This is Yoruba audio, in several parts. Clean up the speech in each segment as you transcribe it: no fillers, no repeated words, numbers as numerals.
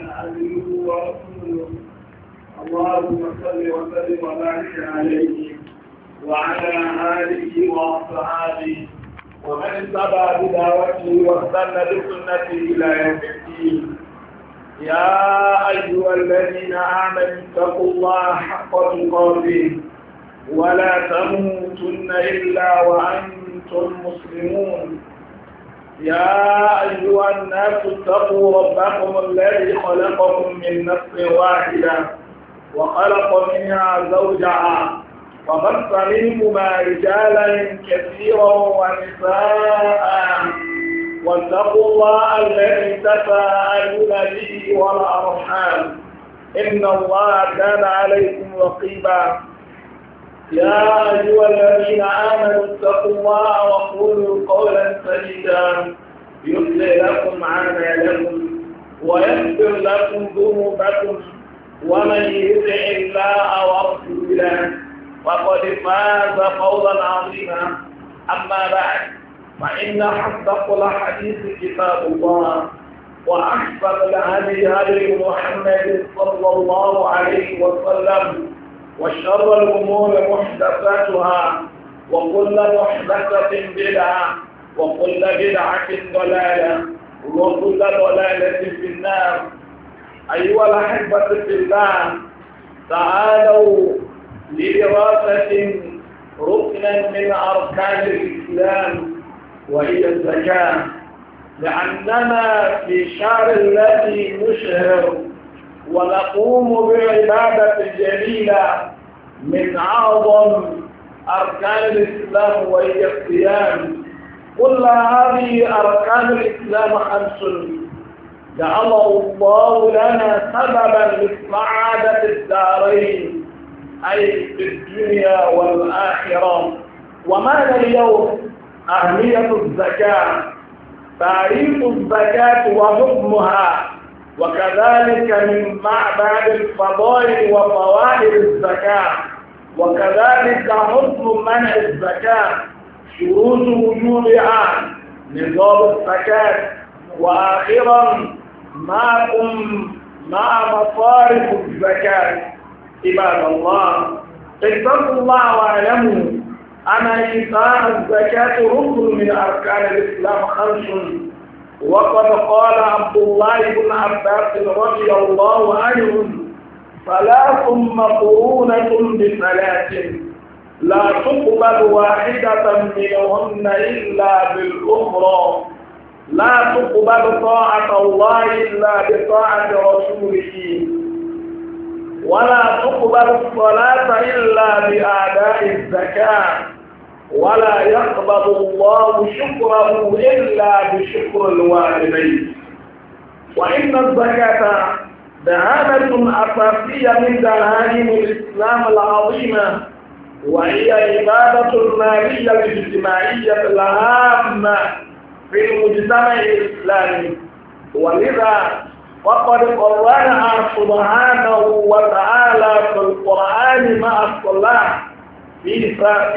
عبده ورسوله. اللهم صل وسلم وبارك عليه وعلى آله وأصحابه ومن اتبع بدعوته واستنى بسنته إلى يوم الدين. يا أيها الذين آمنوا اتقوا الله حق تقاته ولا تموتن إلا وأنتم مسلمون. يا أيها الناس اتقوا ربكم الذي خلقكم من نفس واحدة وخلق منها زوجها وبث منهما رجالا كثيرا ونساء واتقوا الله الذي تساءلون به والأرحام إن الله كان عليكم رقيبا. يا أيها الذين آمنوا اتقوا الله وقولوا قولا سديدا يصلح لكم أعمالكم ويغفر لكم ذنوبكم ومن يطع الله ورسوله فقد فاز فوزا عظيما. أما بعد فإن أصدق الحديث كتاب الله وأحسن الهدي هدي محمد صلى الله عليه وسلم وشر الأمور محدثاتها وكل محدثة بدعة وكل بدعة ضلالة وكل ضلالة في النار. أيها الأحبة في الله، تعالوا لدراسة ركنا من أركان الإسلام وهي الزكاة، لأننا في شهر الذي نشهر ونقوم بعبادة جليلة من أعظم أركان الإسلام وهي الصيام. كل هذه أركان الإسلام خمس جعله الله لنا سببا لسعادة الدارين أي في الدنيا والآخرة. وماذا اليوم؟ أهمية الزكاة، تعريف الزكاة وحكمها، وكذلك من بعد الفضائل وفوائد الزكاة، وكذلك حكم منع الزكاة، شروط وجوبها، نظام الزكاة، وآخرا معكم مع مصارف الزكاة. عباد الله، اتقوا الله واعلموا أن إيتاء الزكاة ركن من أركان الإسلام خمس. وقد قال عبد الله بن عباس رضي الله عنهم: ثلاث مقرونة بثلاث لا تقبل واحدة منهن إلا بالأخرى. لا تقبل طاعة الله إلا بطاعة رسوله، ولا تقبل الصلاة إلا بأداء الزكاة، ولا يقبل الله شكره إلا بشكر الوالدين. وإن الزكاة دعامة أساسية من دعائم الإسلام العظيمة، وهي عبادة المالية الاجتماعية الهامة في المجتمع الإسلامي. ولذا فقد قررها سبحانه وتعالى في القرآن مع الصلاة في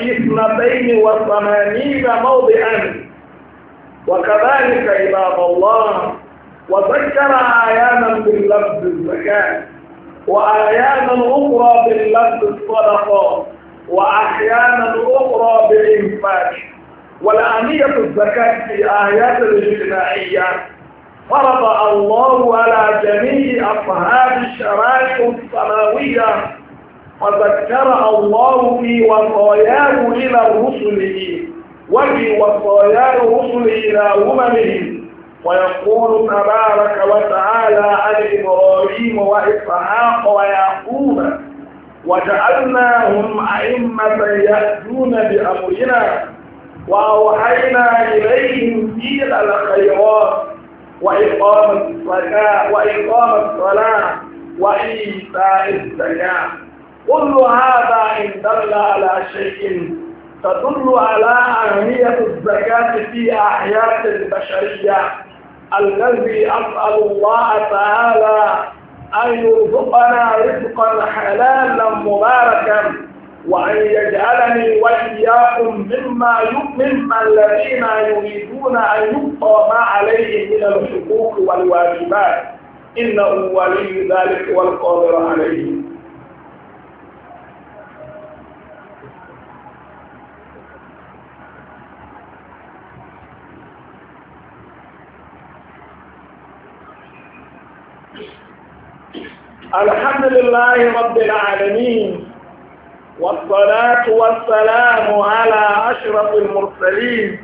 82 موضعا. وكذلك عباد الله، وذكر آيانا باللفظ الزكاة، وآيانا أخرى باللفظ الصدقة، وأحيانا أخرى بالإنفاق. والأهمية الزكاة في آيات الاجتماعية فرض الله على جميع أصحاب الشرائع السماوية، وذكر الله في وصاياه إلى رسله وفي وصايا الرسل إلى أممهم. ويقول تبارك وتعالى عن إبراهيم وإسحاق ويعقوب: وجعلناهم أئمة يهدون بأمرنا وأوحينا إليهم فعل الخيرات وإقام الصلاة وإيتاء الزكاة. كل هذا إن دل على شيء تدل على أهمية الزكاة في أحياء البشرية، الذي أسأل الله تعالى أن يرزقنا رزقا حلالا مباركا، وأن يجعلني وإياكم ممن الذين يريدون أن يبقى ما عليهم من الحقوق والواجبات. إنه ولي ذلك والقادر عليه. الحمد لله رب العالمين، والصلاة والسلام على أشرف المرسلين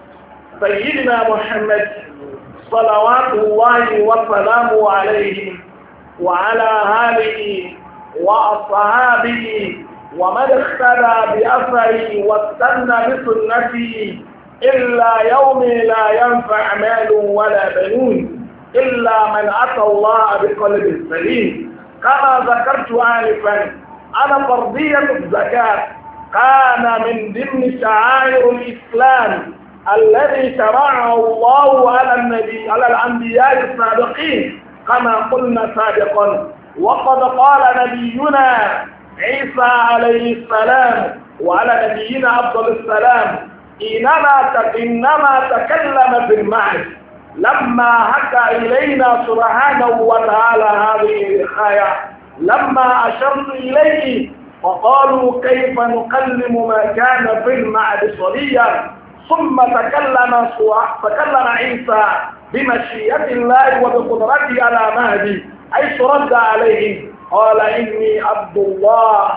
سيدنا محمد صلوات الله وسلامه عليه وعلى آله وأصحابه ومن اهتدى بأثره واستنى بسنته إلا يوم لا ينفع مال ولا بنون إلا من أتى الله بقلب سليم. كما ذكرت آنفا أن فرضية الزكاة كان من ضمن شعائر الإسلام الذي شرعه الله على الأنبياء السابقين كما قلنا سابقا. وقد قال نبينا عيسى عليه السلام وعلى نبينا أفضل السلام إنما تكلم في المعز لما حكى إلينا سبحانه وتعالى هذه الآية لما أشرت إليه فقالوا كيف نكلم ما كان في المعد صبيا ثم تكلم عيسى بمشيئة الله وبقدرته على مهدي حيث رد عليه قال إني عبد الله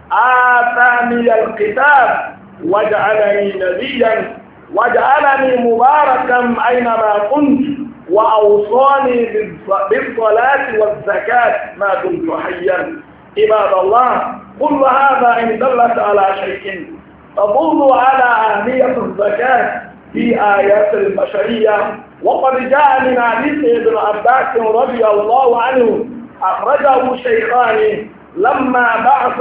آتاني الكتاب وجعلني نبيا وجعلني مباركا أينما كنت وأوصاني بالصلاة والزكاة ما دمت حيا. عباد الله، كل هذا إن دلت على شيء تدل على أهمية الزكاة في آيات البشرية. وقد جاء من حديث ابن عباس رضي الله عنه أخرجه شيخان لما بعث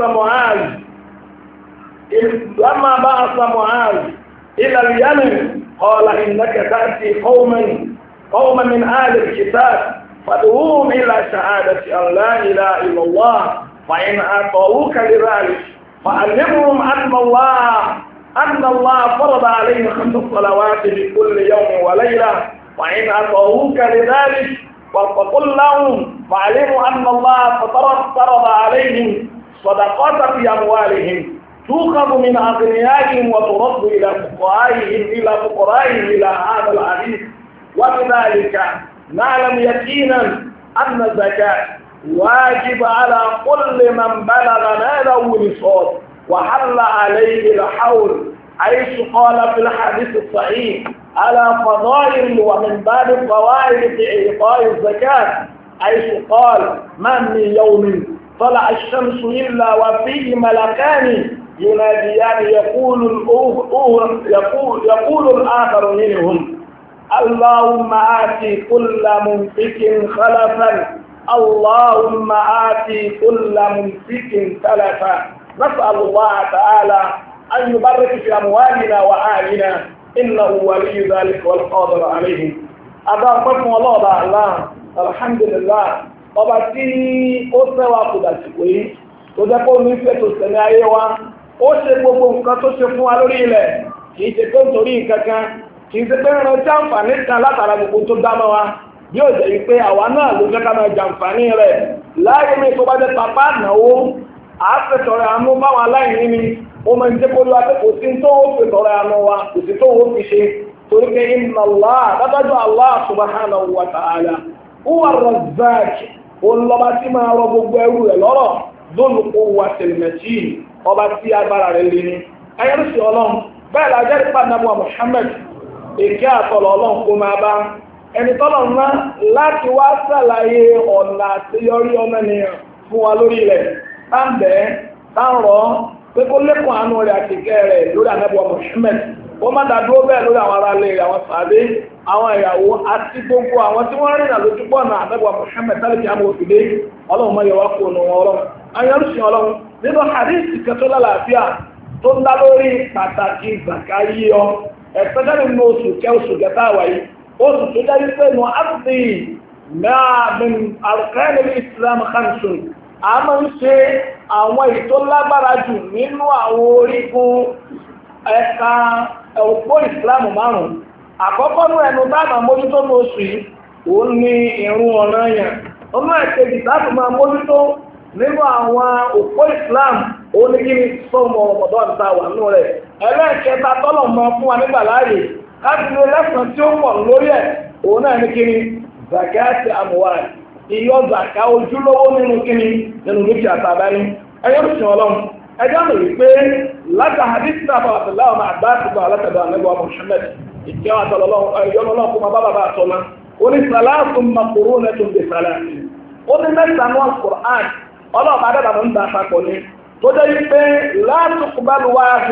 معاذ إلى اليمن قال إنك تأتي قوما من أهل الكتاب فادعوهم إلى شهادة أن لا إله إلا الله فإن أطاعوك لذلك فعلمهم أن الله فرض عليهم 5 صلوات في كل يوم وليلة وإن أطاعوك لذلك فقل لهم فعلموا أن الله فرض عليهم صدقات في أموالهم تؤخذ من أغنيائهم وترد إلى فقرائهم إلى هذا الحديث. وبذلك نعلم يقينا أن الزكاة واجب على كل من بلغ ماله نصاب وحل عليه الحول حيث قال في الحديث الصحيح على فضائل ومن باب الفوائد في إعطاء الزكاة حيث قال ما من يوم طلع الشمس إلا وفيه ملكان يناديان يقول الآخر منهم اللهم آتي كل ممسك خلفا اللهم آتي كل ممسك تلفا. نسأل الله تعالى أن يبارك في أموالنا وآلنا إنه ولي ذلك والقادر عليه. أدعوكم الله تعالى الحمد لله. ọba tí ó sẹ́wà kò dàsìkò yìí tó jẹ́ kó ní fẹ́ tó sẹ̀mí ayé wa ó ṣe gbogbo nǹkan tó ṣe fún wa lórí ilẹ̀ kìí ṣe pé nítorí nǹkankan kìí ṣe pé rán tí àǹfààní kan látara gbogbo tó dámọ́ wa bí ó jẹ́ wípé àwa náà ló jẹ́ ká máa jàǹfààní rẹ̀ láyé mi tó bá jẹ́ papá náwó àáfẹ́tọ̀rẹ́ àánú báwọn aláìní ni ó máa ń jẹ́ kó lọ́wọ́ pé kò sí tó ó fẹ́tọ̀rẹ́ àánú wa kò sí tó ó fi ṣe torí pé inna Allah dájú Allah subhanahu wa ta'ala huwa ar-razzaq olùlọ́ba tí máa rọ gbogbo ẹrú rẹ̀ lọ́rọ̀ lólùkó wa tẹ̀lẹ̀mẹ̀tì ọba tí agbára rẹ̀ lé ní. ayélujára sí ọlọ́run bẹ́ẹ̀ la jẹ́ nípa nàbọ̀ Muhammad èké àtọ̀lọ̀ ọlọ́run kó máa bá ẹni tọ́lọ̀ ńlá láti wá sàlàyé ọ̀nà àṣeyọrí ọmọ ènìyàn fún wa lórí rẹ̀ táǹbẹ̀ táǹrọ̀ pé kó lékun àánú rẹ̀ àti ìkẹ́ rẹ̀ lórí ànábọ̀ Muhammad ó má dàdúró bẹ́ẹ̀ lórí àwọn ará ilé rẹ̀ àwọn sàbẹ àwọn ìyàwó àti gbogbo àwọn tí wọ́n rìnà lójú pọ̀ náà ànábọ̀ Muhammad tálíkì àmọ́ òfìdé ọlọ́run mọ́ yọwá kó nù wọn ọlọ́run ayọ́rùsìn ọlọ́run nínú hadith kẹtọ́ lálàáfíà tó ń dá lórí pàtàkì zaka yíyọ ẹ̀fẹ́jẹ́ nínú oṣù kẹta wáyé oṣù tó jẹ́ wípé nù áfì náà min arkanil Islam khamsun a máa ń ṣe àwọn ètò lágbára jù nínú àwọn orígun ẹ̀ka òpó ìsìlámù márùn-ún àkọ́kọ́ ní ẹnu dáàmà mójútó ní oṣù yìí ó ní ìrun ọ̀ranyàn ọmọ ẹ̀kejì láti máa mójútó nínú àwọn òpó Islam òun ní kí ni sọ́mọ Ramadan ta wà nínú rẹ̀ ẹlẹ́ẹ̀kẹta tọ́lọ̀ mọ fún wa nígbà láàyè káàkiri lẹ́sàn tí ó pọ̀ lórí ẹ̀ òun náà ní kí ni zakati amuwal iyọ zaka ojúlówó nínú kí ni nínú dúkìá tàbárí ẹyọ́ sìn ọlọ́run ẹjọ́ mi rí pé láta hadith náà bá àtàlá ọmọ àgbà àti bá alátàdá àmẹ́gbà Muhammad ìkẹ́ àtọ̀lọ́lọ́ fún bàbá bàbá àtọ́lá ó ní sàlátùn makuru nẹ́tùn bí sàlátì ó ní mẹ́ta ní Al-Qur'an ọlọ́ọ̀bá dàdà ń dà papọ̀ ní tó jẹ́ wípé látùkúbálù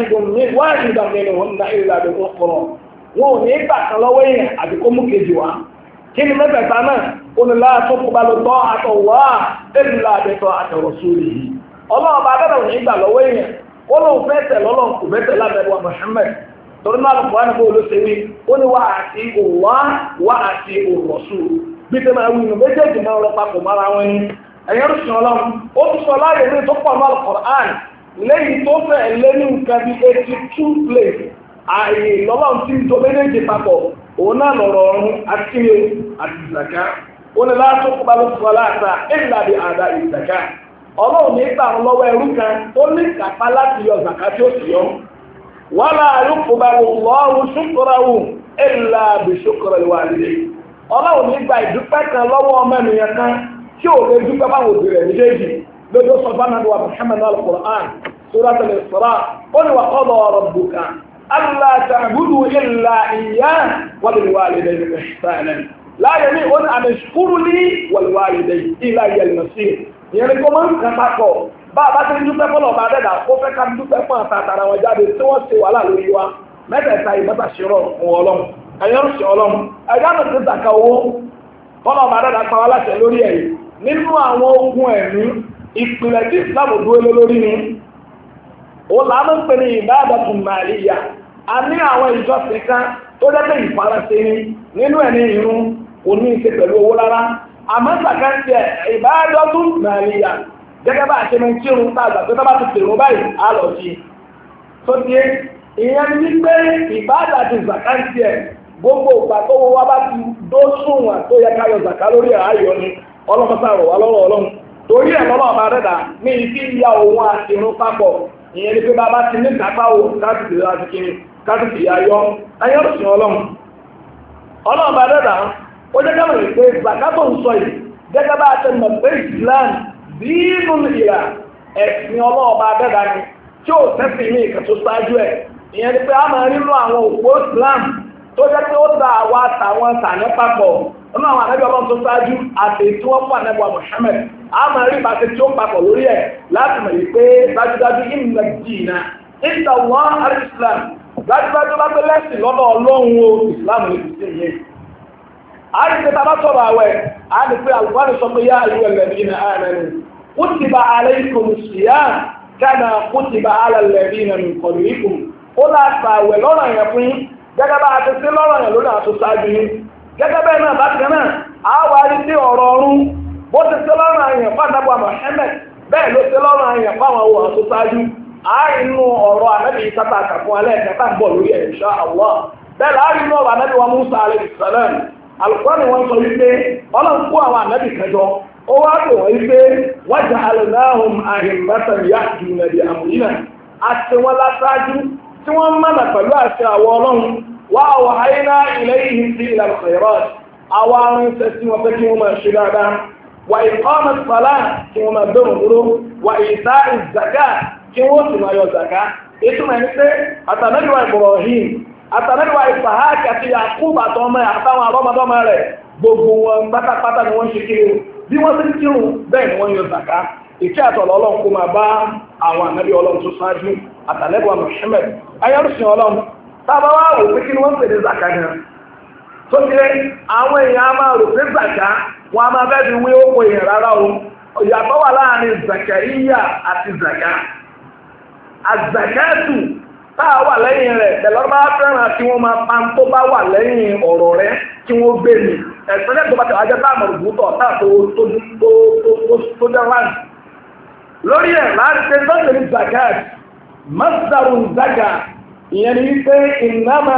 wáhìdàn nínú wọn náà ìlà àdúgbò kọ̀rọ̀ wọn ò ní gbà kan lọ́wọ́ èèyàn àti kó mú kejì wá kí ni mẹ́tẹ̀ẹ̀ta náà ó ní látùkúbálù tọ́ àtọ̀wá ìlà àdúgbò àtọ̀rọ̀ sórí yìí ọlọ́ọ̀bá dàdà ò ní gbà lọ́wọ́ èèyàn ó lóun fẹ́ tẹ̀ lọ́lọ́run kò fẹ́ tẹ̀ lábẹ́wà Muhammad torí náà lọ́pọ̀ wánìí bó olóṣèlú ó ní wá àti òwá wá àti òrọ̀sù bí tẹ́ máa wí inú méjèèjì máa rọ papọ̀ mára wọn ni ẹ̀yẹ́ rúṣin ọlọ́run ó tún sọ láàyè ní tó pọ̀ náà Al-Qur'an lẹ́yìn tó fẹ́ lé ní nǹkan bí 82 place ààyè lọ́lọ́run tí ń tó méjèèjì papọ̀ òun náà lọ̀rọ̀ ọ̀run àti ìzàká ó ní láti tó kọ́ba ló sọ láàtà ìlà bí àdá ìzàká ọlọ́run ní gbà wọn lọ́wọ́ ẹrú kan tó ní kápá láti yọ zàká tí ó sì yọ wala yuqbalu Allahu shukrahu illa bi shukril walidayni ọlọ́run ní gba ìdúpẹ́ kan lọ́wọ́ ọmọ ènìyàn kan tí ò lè dúpẹ́ báwọn òbí rẹ̀ méjèèjì lójó sọ bá nàbí wa Muhammad al-Qur'an suratul Isra ó ní wa qada rabbuka alla ta'budu illa iyyahu wa bil walidayni ihsanan láyé ní ó ní an ishkur li wal walidayni ilayya al-masir ìyẹn ni kó máa ń kàtà pọ̀ bá a bá ti ń dúpẹ́ fọ́lọ̀ bá dẹ́dà ó fẹ́ ká dúpẹ́ fún àtàtàrà wọn jáde tí wọ́n ṣe wàhálà lórí wa mẹ́tẹ̀ẹ̀ta ìbátà ṣírọ̀ fún ọlọ́run ẹ̀yọ́ ṣe ọlọ́run ẹ̀yọ́ mi ti zàkà owó fọ́lọ̀ bá dẹ́dà pa wá láṣẹ lórí ẹ̀yìn nínú àwọn ogun ẹ̀mí ìpìlẹ̀ tí Islam dúró lórí ni ó làánú ń pè ní ìbáàdàtun màlíyà a ní àwọn ìjọsìn kan tó jẹ́ pé ìfarasẹ ni nínú ẹ̀ ní irun kò ní í ṣe pẹ̀lú owó rárá àmọ́ sàkántì ìbáàdàtun màlíyà gẹ́gẹ́ bá ṣe máa ń kírun tá àgbà pé tá bá ti pèrò báyìí á lọ sí tó ti é ìyẹn ní pé ìbáàdà ti zàkántì ẹ̀ gbogbo ìgbà tó wọ́n wá bá ti dó sùnwọ̀n tó yẹ ká yọ zàká lórí ààyò ni ọlọ́mọsá rọ̀ wá lọ́wọ́ ọlọ́run torí ẹ̀ lọ́wọ́ ọba rẹ̀dà ní ibi ìyá òun àti irun papọ̀ ìyẹn ní pé bàbá ti ní kápá o káàkiri láti kiri káàkiri ayọ́ ayọ́sìn ọlọ́run ọba rẹ̀dà ó jẹ́ káwọn ìpè zàká tó ń sọ yìí gẹ́gẹ́ bá a ti mọ̀ pé Islam dínú ìlà ẹ̀sìn ọlọ́ọ̀bá dẹ́dà ni tí ó tẹ́sí ní ìkàtó sáájú ẹ̀ ìyẹn ni pé a máa nínú àwọn òpó Islam tó jẹ́ pé ó da àwa àtàwọn tàní papọ̀ nínú àwọn ànábì ọlọ́run tó sáájú àti tí wọ́n fún ànábì Muhammad a máa rí ìbáṣe tí ó papọ̀ lórí ẹ̀ láti mọ̀ pé dájúdájú ìmìnà jìnnà ìta wọn àrí Islam dájúdájú bá pé lẹ́sìn lọ́dọ̀ ọlọ́run o Islam ní ti sèyí a rí pé tábà sọ̀rọ̀ àwẹ̀ a rí pé àlùfáàní sọ pé yá àlùwẹ̀ alladhina amanu kutiba alaykumus siyam kama kutiba ala alladhina min qablikum ó láti àwẹ̀ lọ́rọ̀ yẹn fún yín gẹ́gẹ́ bá a ti sí lọ́rọ̀ yẹn lórí àtúntò ṣáájú yín gẹ́gẹ́ bẹ́ẹ̀ náà bákan náà a wá rí sí ọ̀rọ̀ ọ̀run bó ti sí lọ́rọ̀ yẹn fún àdàbọ̀ Muhammad bẹ́ẹ̀ ló sí lọ́rọ̀ yẹn fún àwọn ohun àtúntò ṣáájú àárínú ọ̀rọ̀ ànábì ìtàtà àkàfún alẹ́ ẹ̀kẹta ń bọ̀ lórí ẹ̀ insha Allah bẹ́ẹ̀ láàrínú ọ̀rọ̀ ànábì wa Musa alayhi salam alùpùpù wọn sọ wípé ọlọ́run kó àwọn ànábì kẹjọ ó wá pè wọ́n wípé waja'alnahum a'immatan yahduna bi amrina àti wọn lásáájú tí wọ́n mọ̀nà pẹ̀lú àṣẹ àwọn ọlọ́run wa awhayna ilayhim fi'lal khairat àwọn arìnṣẹ́ tí wọ́n fẹ́ kí wọ́n máa ṣe dáadáa wa iqamas salat kí wọ́n máa bẹ̀rù dúró wa ita'iz zakat kí wọ́n sì máa yọ zaka ìtumọ̀ ẹni pé àtàlẹ́dùwà Ibrahim àtàlẹ́dùwà Isahak àti Yakub àtọmọ àtàwọn àrọ́mọdọ́mọ rẹ̀ gbogbo wọn pátápátá ni wọ́n ṣe kiri bí wọ́n ti ń kírun bẹ́ẹ̀ ni wọ́n yọ zaka ìkí àtọ̀lọ́ ọlọ́run kó máa bá àwọn ànábì ọlọ́run tó ṣáájú àtàlẹ́dùwà Muhammad ayọ́rùsìn ọlọ́run tábà wá wò pé kí ni wọ́n pè ní zaka gan tó ti àwọn èèyàn á máa rò pé zaka wọn á máa bẹ́ẹ̀ fi wé owó èèyàn rárá o ìyàtọ̀ wà láàrin zakariya àti zaka azakatu táà wà lẹ́yìn rẹ̀ tẹ̀lọ́rọ́ bá fẹ́ràn tí wọ́n máa pa tó bá wà lẹ́yìn ọ̀rọ̀ rẹ̀ tí wọ́n gbé mi ẹ̀sìn lẹ́tọ́ bá tẹ̀wájẹ́ táàmù rúbútọ̀ táà tó jẹ́ láti lórí ẹ̀ láti ṣe lọ́sẹ̀ ní zakat masdaru zaka ìyẹn ni wípé ìnáma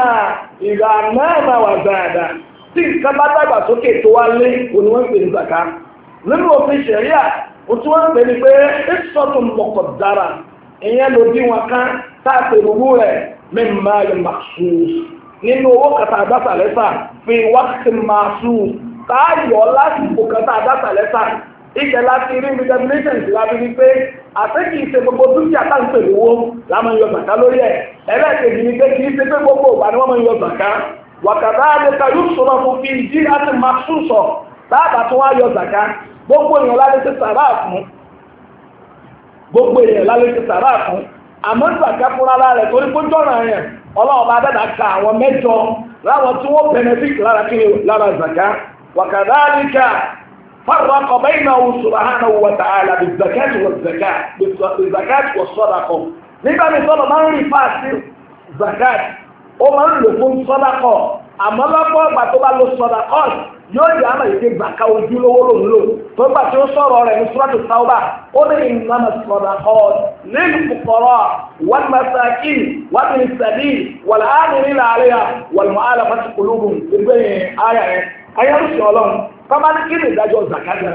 ìgbànáma wà záàdà tí nǹkan bá dàgbà sókè tó wá lé òní wọ́n pè ní zaka nínú òfin ṣẹ̀ríà ó tún wọ́n pè ní pé ìsọ̀tún mọ̀kọ̀dára ìyẹn ló dín wọn kan táàpì gbogbo rẹ̀ mímọ́ ayé màṣúùs nínú owó kàtà àdásàlẹ́sà fi wákìtì màṣúùs táàyọ̀ lásìkò kàtà àdásàlẹ́sà ìjẹ́ láti rí determinations láti rí pé àtẹ́kì ìṣe gbogbo dúkìá tá ń pè lówó láàmú yọ zàká lórí ẹ̀ ẹlẹ́ẹ̀kejì ni pé kì í ṣe pé gbogbo ìgbà ni wọ́n máa ń yọ zàká wàkàtà àdéka yóò sọ̀rọ̀ fún fi jí àti màṣúùsọ̀ táàbà tó wá yọ zàká gbogbo èèyàn lálẹ́ ti sàrà fún gbogbo èèyàn lálẹ́ ti sàrà fún àmọ́ zàká fúnra rẹ̀ torí kó jọ̀rọ̀ yẹn ọlọ́run bá dẹ́dà ka àwọn mẹ́jọ láwọn tí wọ́n benefit lára kí lára zàká wàkàtà àdéka فرق بينه سبحانه وتعالى بالزكاة والزكاة بالزكاة والصدقة nígbà tí sọ́dọ̀ máa ń rí fáàsì zakat ó máa ń lò fún sọ́dọ̀kọ̀ àmọ́ lọ́pọ̀ ọgbà tó bá lo sọ́dọ̀kọ̀ yóò di àmà ìdí zaka ojúlówó ló ń lò tó gbà tí ó sọ̀rọ̀ rẹ̀ ní suratu Tawba ó ní innama sọ́dọ̀kọ̀ lil fuqara wal masakin wa ibnis sabil wal amilina alayha wal mu'allafati qulubuhum gbogbo àyà rẹ̀ ayélujára ọlọ́run kọ́má ní kí ni ìdájọ́ zakada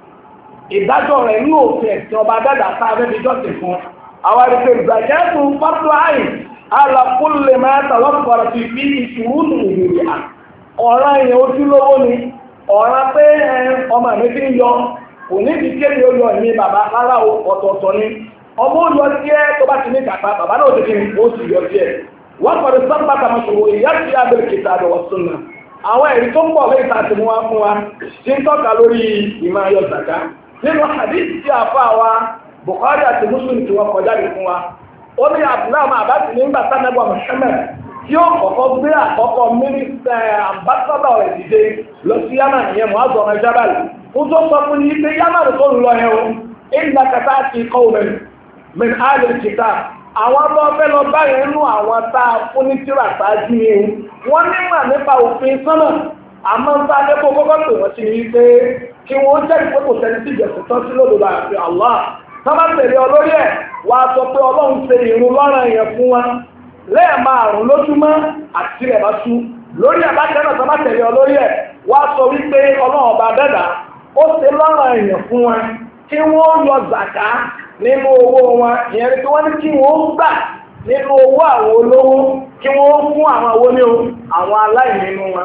ìdájọ́ rẹ̀ ní òfin ẹ̀sìn ọba dàda tá a fẹ́ fi jọ́sìn fún àwọn àdìsẹ́ zakatu fardu ayn ala kulli ma tawaffara fi shurutu wujubiha ọ̀ràn yẹn ojúlówó ni ọ̀ràn pé ọmọ mi ti ń yọ kò ní ti kéde ó yọ ẹ̀mí bàbá rárá ọ̀tọ̀ọ̀tọ̀ ni ọmọ ó yọ díẹ̀ tó bá ti ní kàtà bàbá náà ti kiri ó sì yọ díẹ̀ wọ́n kọ́ ni sábà kàmá ṣòwò ìyá ti abẹ́rẹ́ kìtà àbẹ̀wò sunna àwọn ẹ̀rí tó ń bọ̀ lẹ́yìn tàbí mú wá fún wa tí ń tọ́ka lórí ìmọ̀ ayọ̀ zaka nínú hadith tí a fà wá Bukhari àti Muslim tí wọ́n kọjá lè fún wa ó ní abdullahi abasi nígbà sanagba Muhammad tí ó kọ́kọ́ gbé àkọ́kọ́ mínísítà ambassadọ̀ rẹ̀ dìde lọ sí yamma ìyẹn muhammadu ọmọ jabal fún tó sọ fún yìí pé yamma tó ń lọ yẹn o ìlà kàtà àti qawmin min ahlil kitab àwọn tó fẹ́ lọ báyìí nínú àwọn tá a fún ní tíra sáájú ni wọ́n nímọ̀ nípa òfin sọ́nà àmọ́ ń bá akẹ́kọ̀ọ́ kọ́kọ́ pè wọ́n sí ní pé kí wọ́n jẹ́ ìpé kò sẹ́ni tí ìjọsìn tán sí lòdò àti Allah sábà tẹ̀lé olórí ẹ̀ wá sọ pé Ọlọ́run ṣe ìrun lọ́rọ̀ yẹn fún wa lẹ́ẹ̀márùn lójúmọ́ àti rẹ̀ bá sú lórí àbákẹ́ náà sábà tẹ̀lé olórí ẹ̀ wá sọ wípé Ọlọ́run ọba dẹ́dà ó ṣe lọ́rọ̀ yẹn fún wa kí wọ́n yọ zàká nínú owó wọn ìyẹn ni tí wọ́n ní kí wọ́n gbà nínú owó àwọn olówó kí wọ́n fún àwọn owó ní àwọn aláìní nínú wọn.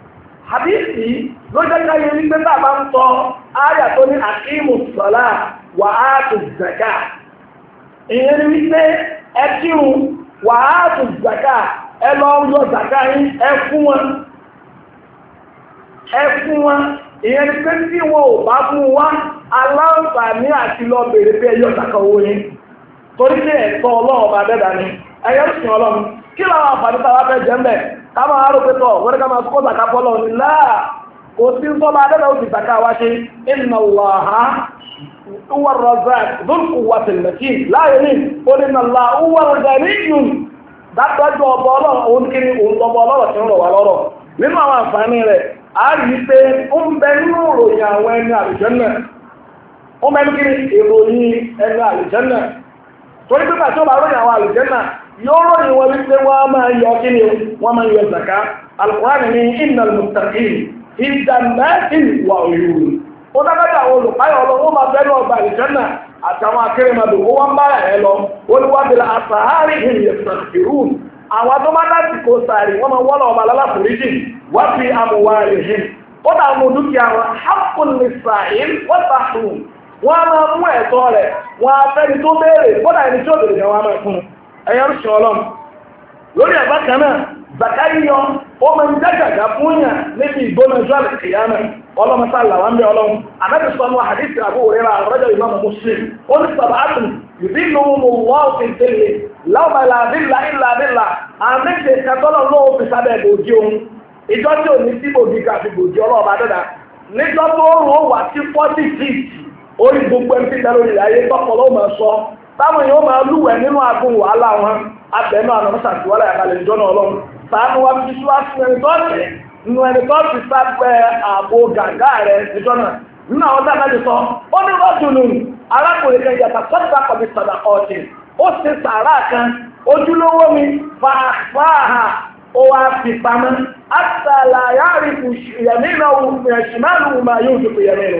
Hadisi ló jẹ́ ká yẹ wípé tá a bá ń sọ áyà tó ní àkíìmù sọ̀lá wà á tù zàká. ìyẹn ni wípé ẹ kírun wà á tù zàká ẹ lọ yọ zàká yín ẹ fún wọn. ìyẹn ni pé tí wọn ò bá fún wa aláǹfààní àti lọ bèèrè pé ẹyọ zàká owó yín torí pé ẹ̀tọ́ Ọlọ́run bá dẹ́dà ni ẹyọ sìn Ọlọ́run kí làwọn àǹfààní táwa fẹ́ jẹ́ mbẹ́ ká máa rò pé tọ̀ wọ́n ní ká máa kó zàká fọ́lọ́ ní láà kò sí ń sọ́ba dẹ́dà ó ti zàká wá ṣe inna Allaha huwa ar-razzaq dhul quwwati al-matin láàyè ní ó ní inna Allaha huwa al-ghaniyyun dájọ́ ọba Ọlọ́run òun kiri òun lọ́bọ ọlọ́rọ̀ tí ń rọ̀ wá lọ́rọ̀ nínú àwọn àǹfààní rẹ̀ a rí pé ó ń bẹ nínú ìròyìn àwọn ẹni àlùjànnà ó mẹ́nu kí ìròyìn ẹni àlùjànnà torí pípà tí ó bá ròyìn àwọn àlùjànnà yóò ròyìn wọn wípé wọ́n máa yọ kí ni wọ́n máa yọ zaka Al-Qur'an ní innal muttaqin fi jannatin wa uyun ó dákàtà àwọn olùpáyọ̀ ọlọ́wọ́ máa bẹ́ẹ̀ ọgbà àlùjànnà àtàwọn akérèmọdò ó wọ́n bá ẹ̀ lọ olùwàbìlà àsàárì yastaghfirun àwọn tó bá láti kó sàárì wọ́n máa wọ́lọ̀ ọba lálàforíjì wá fi amwalihim ó dà mú dúkìá wọn haqqul lis-sa'il wat-mahrum wọ́n á máa mú ẹ̀tọ́ rẹ̀ wọ́n á fẹ́ni tó béèrè kódà ẹni tí ó béèrè wọ́n á máa fún ẹ̀yọ́ ń ṣe ọlọ́run lórí ẹ̀bá kan náà zaka yíyọ ó máa ń jágàgà fún yàn níbi ìgbónájọ́ àlùkìyámà ọlọ́mọsá làwọn bẹ ọlọ́run ànábì sọ́nù àdìsí Abu Hurairah àrọ́jọ́ Imam Muslim ó ní sab'atun yudhilluhumullahu fi dhillihi láwọn la dhilla illa dhillah àmì ṣe kẹtọ́lọ́ lọ́wọ́ fi sábẹ́ bòjì ohun ìjọ tí ò ní sí bòjì kàfi bòjì ọlọ́ọ̀bá dọ́dà níjọ́ tó rò wá sí 40 feet orí gbogbo ẹni tí ń darí ayé tọ́pọ̀lọ́ máa sọ táwọn èèyàn máa lúwẹ̀ nínú agun wàhálà wọn abẹ́nú àná sàtìwálà ìbàlẹ̀ ìjọ́nà ọlọ́run sàánú wa fi ṣíwá fún ẹni tó ṣe nínú ẹni tó fi sápẹ́ ààbò gàgá rẹ̀ ìjọ́nà nínú àwọn tá a máa sọ ó ní rọ́jùlù arákùnrin kan yàtọ̀ sọ́dọ̀ àkọ́bí sọ̀dọ̀ ọ̀tì ó ṣe sàárà kan ojúlówó mi fàáhà ó wá fi pamọ́ àtàlà yáàrí ìyàmínà ìṣìmáàlù máa yóò dùkú yẹmínú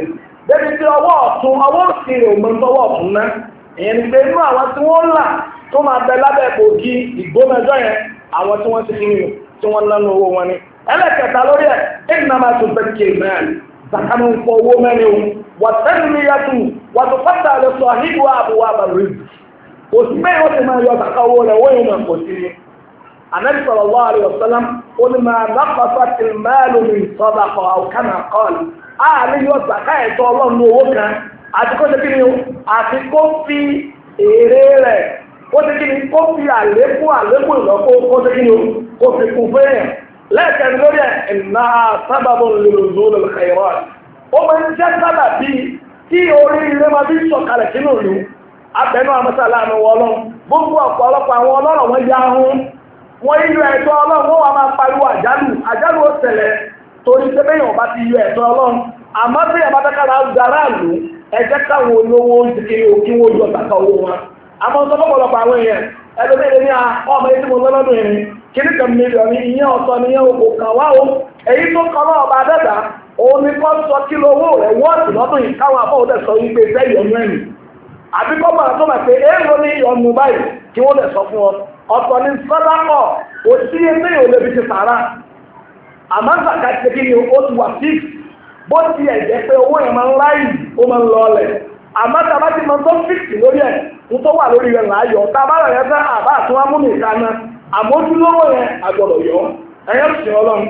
débi tí ọwọ́ ọ̀tún ọwọ́ òsì rẹ̀ ò mọ tọwọ́ ọ̀tún ná ìyẹn ni pé inú àwọn tí wọ́n là tó máa bẹ lábẹ́ ògì ìgbómẹjọ yẹn àwọn tí wọ́n ti fi yàn tí wọ́n lánà owó wọn ni. ẹlẹ́kẹta lórí ẹ̀ ẹ̀yìn náà máa tún bẹ́ẹ̀ kéè mẹ́rin zakanu ń fọ owó mẹ́rin o wàtẹ́nìyàtù wàtúfàtà lè sọ àhídùú àbúwá àbàlùrí kò sí bẹ́ẹ̀ ó ti máa yọ zaka owó rẹ̀ wọ́n yìí náà kò sí ni. Ànábì sallallahu alaihi wasallam ó ní máa naqasat al-malu min sadaqa aw kama qala àárín yọ zaka ẹ̀tọ́ ọlọ́run owó kan àti kó ṣe kí ni o àti kó fi èrè rẹ̀ kó ṣe kí ni kó fi àlékún ìlọ́kó kó ṣe kí ni o kó fi kún fẹ́yàn lẹ́ẹ̀kẹ́ni lórí ẹ̀ ìná sábàbọ̀ lòlòzó lòlùkàìrọ̀ ó máa ń jẹ́ sábà bíi tí orí ilé máa bí sọ̀kalẹ̀ sínú ìlú abẹnú àmọ́sálà àmì wọlọ́n gbogbo ọ̀pọ̀lọpọ̀ àwọn ọlọ́rọ̀ wọn yá hún wọ́n yíyọ ẹ̀tọ́ ọlọ́run wọ́n wà máa pariwo àjálù ó ṣẹlẹ̀ torí pé bẹ́yìn ọba ti yọ ẹ̀tọ́ ọlọ́run àmọ́ bí ẹ̀bá dákàrà garaàlú ẹ̀jẹ̀ káwọn olówó ìdíkiri òkí wọn yọ tàkà owó wọn àmọ́ sọ́pọ̀lọpọ̀ àwọn èèyàn ẹlòmíràn ní ọmọ yìí tí mo lọ́dún yìí kìíní kan mílíọ̀nù ìyẹn ọ̀tọ̀ nìyẹn o kò kàn wá o èyí tó kọ́ náà ọba dẹ́dà òun ni kọ́ sọ kí lówó rẹ̀ wọ́ọ̀tì lọ́dún yìí káwọn afọ́ òde sọ wípé fẹ́ yọnu ẹ̀yìn àbí kọ́ bàrà tó máa pé èèlò ní ìyọnu báyìí kí wọ́n lè sọ fún ọ ọ̀tọ̀ ní sọ́dákọ̀ kò sí ẹgbẹ́ yóò lè fi ti sàrà àmọ́ zaka ti kí ni ó ti wà fíf bó ti ẹ̀ jẹ́ pé owó yẹn máa ń láyì ó máa ń lọ ọlẹ̀ àmọ́ tá a bá ti máa tó fíìsì lórí ẹ̀ ń tó wà lórí rẹ̀ láàyò tá a bá rẹ̀ yẹn fẹ́ àbá àtúnwá mú mi ìta náà àmójúlówó yẹn àgbọ̀dọ̀ yọ ẹ̀yẹ́ sì ọlọ́run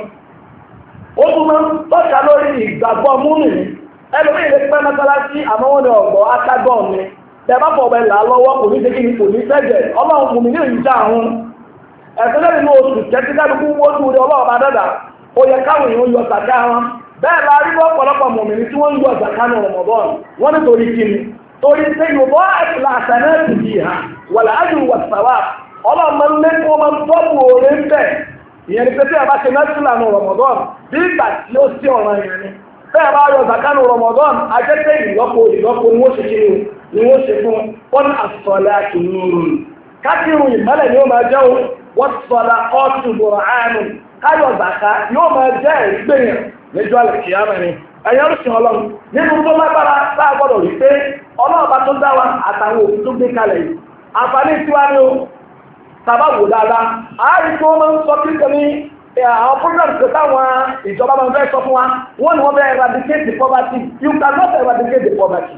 ó tún máa ń tọ́ka lórí ìgbàgbọ́ múmi ẹlòmíì lè pẹ́ mọ́sálásí àmọ́ wọn ni ọ̀gbọ́ akágọ́ọ̀ ni tẹ bá fọ̀ ọ̀bẹ là á lọ́wọ́ kò ní ṣe kí ni kò ní fẹ́jẹ̀ ọlọ́run mú mi ní ìjà àrùn ẹ̀sẹ̀ lẹ́yìn ní oṣù kẹ́tí kálukú wọ́jú rí ọlọ́run bá dàdà ó yẹ káwọn èèyàn yọ zàká wọn bẹ́ẹ̀ la rí ọ̀pọ̀lọpọ̀ mọ̀mìnì tí wọ́n ń yọ zàká ní Ramadan wọ́n nítorí kí ni torí pé yorùbá ẹ̀sìlá àtàlẹ́sì yìí hàn wàlá ájú wà sàwà ọlọ́mọ lẹ́kọ̀ọ́ máa ń tọ́pù òre ń bẹ̀ ìyẹn ni pé tí a bá ṣe mẹ́sìlá ní Ramadan bí ìgbà tí ó sí ọ̀ràn yẹn ni bẹ́ẹ̀ bá yọ zàká ní Ramadan ajẹ́pẹ́ ìlọ́po ni wọ́n ṣe kiri ni wọ́n ṣe fún wọn àsọ̀lá kìnnìún kákìrún ìmọ́lẹ̀ ni ó máa jẹ́ wọ́n sọ̀lá kọ́ọ̀tù bọ̀rọ̀ àánú káyọ̀ zàká yóò máa jẹ́ ìgbéyàn lẹ́jọ́ àlẹ́kìyàmẹ́ ni ẹ̀yọ́ òṣìṣẹ́ ọlọ́run nínú tó lágbára tá a gbọ́dọ̀ rí pé ọlọ́ọ̀bá tó dá wa àtàwọn òfin tó gbé kalẹ̀ yìí àǹfààní tiwa ni ó tàbá wò dáadáa àárín tí wọ́n máa ń sọ kí ní àwọn programs tó táwọn ìjọba máa ń fẹ́ sọ fún wa wọ́n ní wọ́n fẹ́ eradicate the poverty you cannot eradicate the poverty